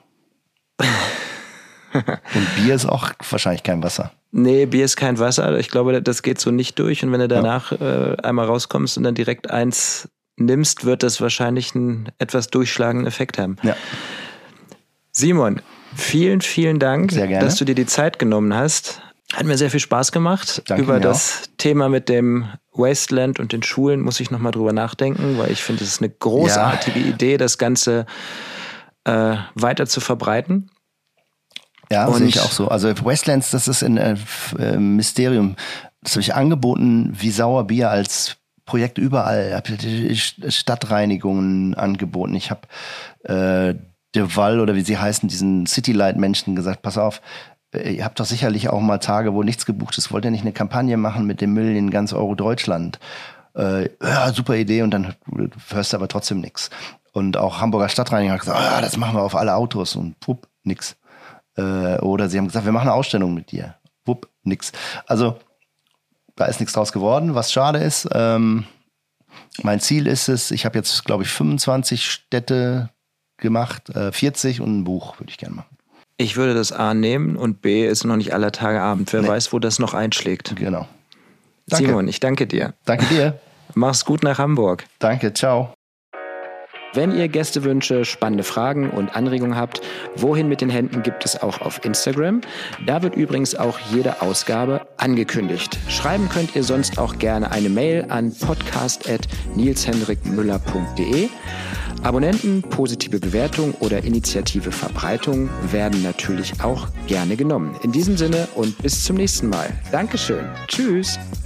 Und Bier ist auch wahrscheinlich kein Wasser. Nee, Bier ist kein Wasser. Ich glaube, das geht so nicht durch. Und wenn du danach ja. äh, einmal rauskommst und dann direkt eins nimmst, wird das wahrscheinlich einen etwas durchschlagenden Effekt haben. Ja. Simon, vielen, vielen Dank, dass du dir die Zeit genommen hast. Hat mir sehr viel Spaß gemacht. Danke, über das auch. Thema mit dem Wasteland und den Schulen muss ich nochmal drüber nachdenken, weil ich finde, es ist eine großartige ja. Idee, das Ganze äh, weiter zu verbreiten. Ja, sehe ich auch so. Also Wastelands, das ist ein äh, Mysterium. Das habe ich angeboten, wie Sauerbier als Projekt überall. Ich habe Stadtreinigungen angeboten. Ich habe äh, Deval oder wie sie heißen, diesen Citylight-Menschen gesagt, pass auf, ihr habt doch sicherlich auch mal Tage, wo nichts gebucht ist. Wollt ihr nicht eine Kampagne machen mit dem Müll in ganz Euro-Deutschland? Äh, ja, super Idee. Und dann hörst du aber trotzdem nichts. Und auch Hamburger Stadtreinigung hat gesagt, oh, das machen wir auf alle Autos. Und pup, nix. Äh, oder sie haben gesagt, wir machen eine Ausstellung mit dir. Pup, nix. Also da ist nichts draus geworden, was schade ist. Ähm, mein Ziel ist es, ich habe jetzt, glaube ich, fünfundzwanzig Städte gemacht, äh, vierzig und ein Buch würde ich gerne machen. Ich würde das A nehmen und B ist noch nicht aller Tage Abend. Wer nee. weiß, wo das noch einschlägt. Genau. Danke. Simon, ich danke dir. Danke dir. Mach's gut nach Hamburg. Danke, ciao. Wenn ihr Gästewünsche, spannende Fragen und Anregungen habt, wohin mit den Händen gibt es auch auf Instagram. Da wird übrigens auch jede Ausgabe angekündigt. Schreiben könnt ihr sonst auch gerne eine Mail an podcast at nils hendrik müller punkt de. Abonnenten, positive Bewertung oder Initiative Verbreitung werden natürlich auch gerne genommen. In diesem Sinne und bis zum nächsten Mal. Dankeschön. Tschüss.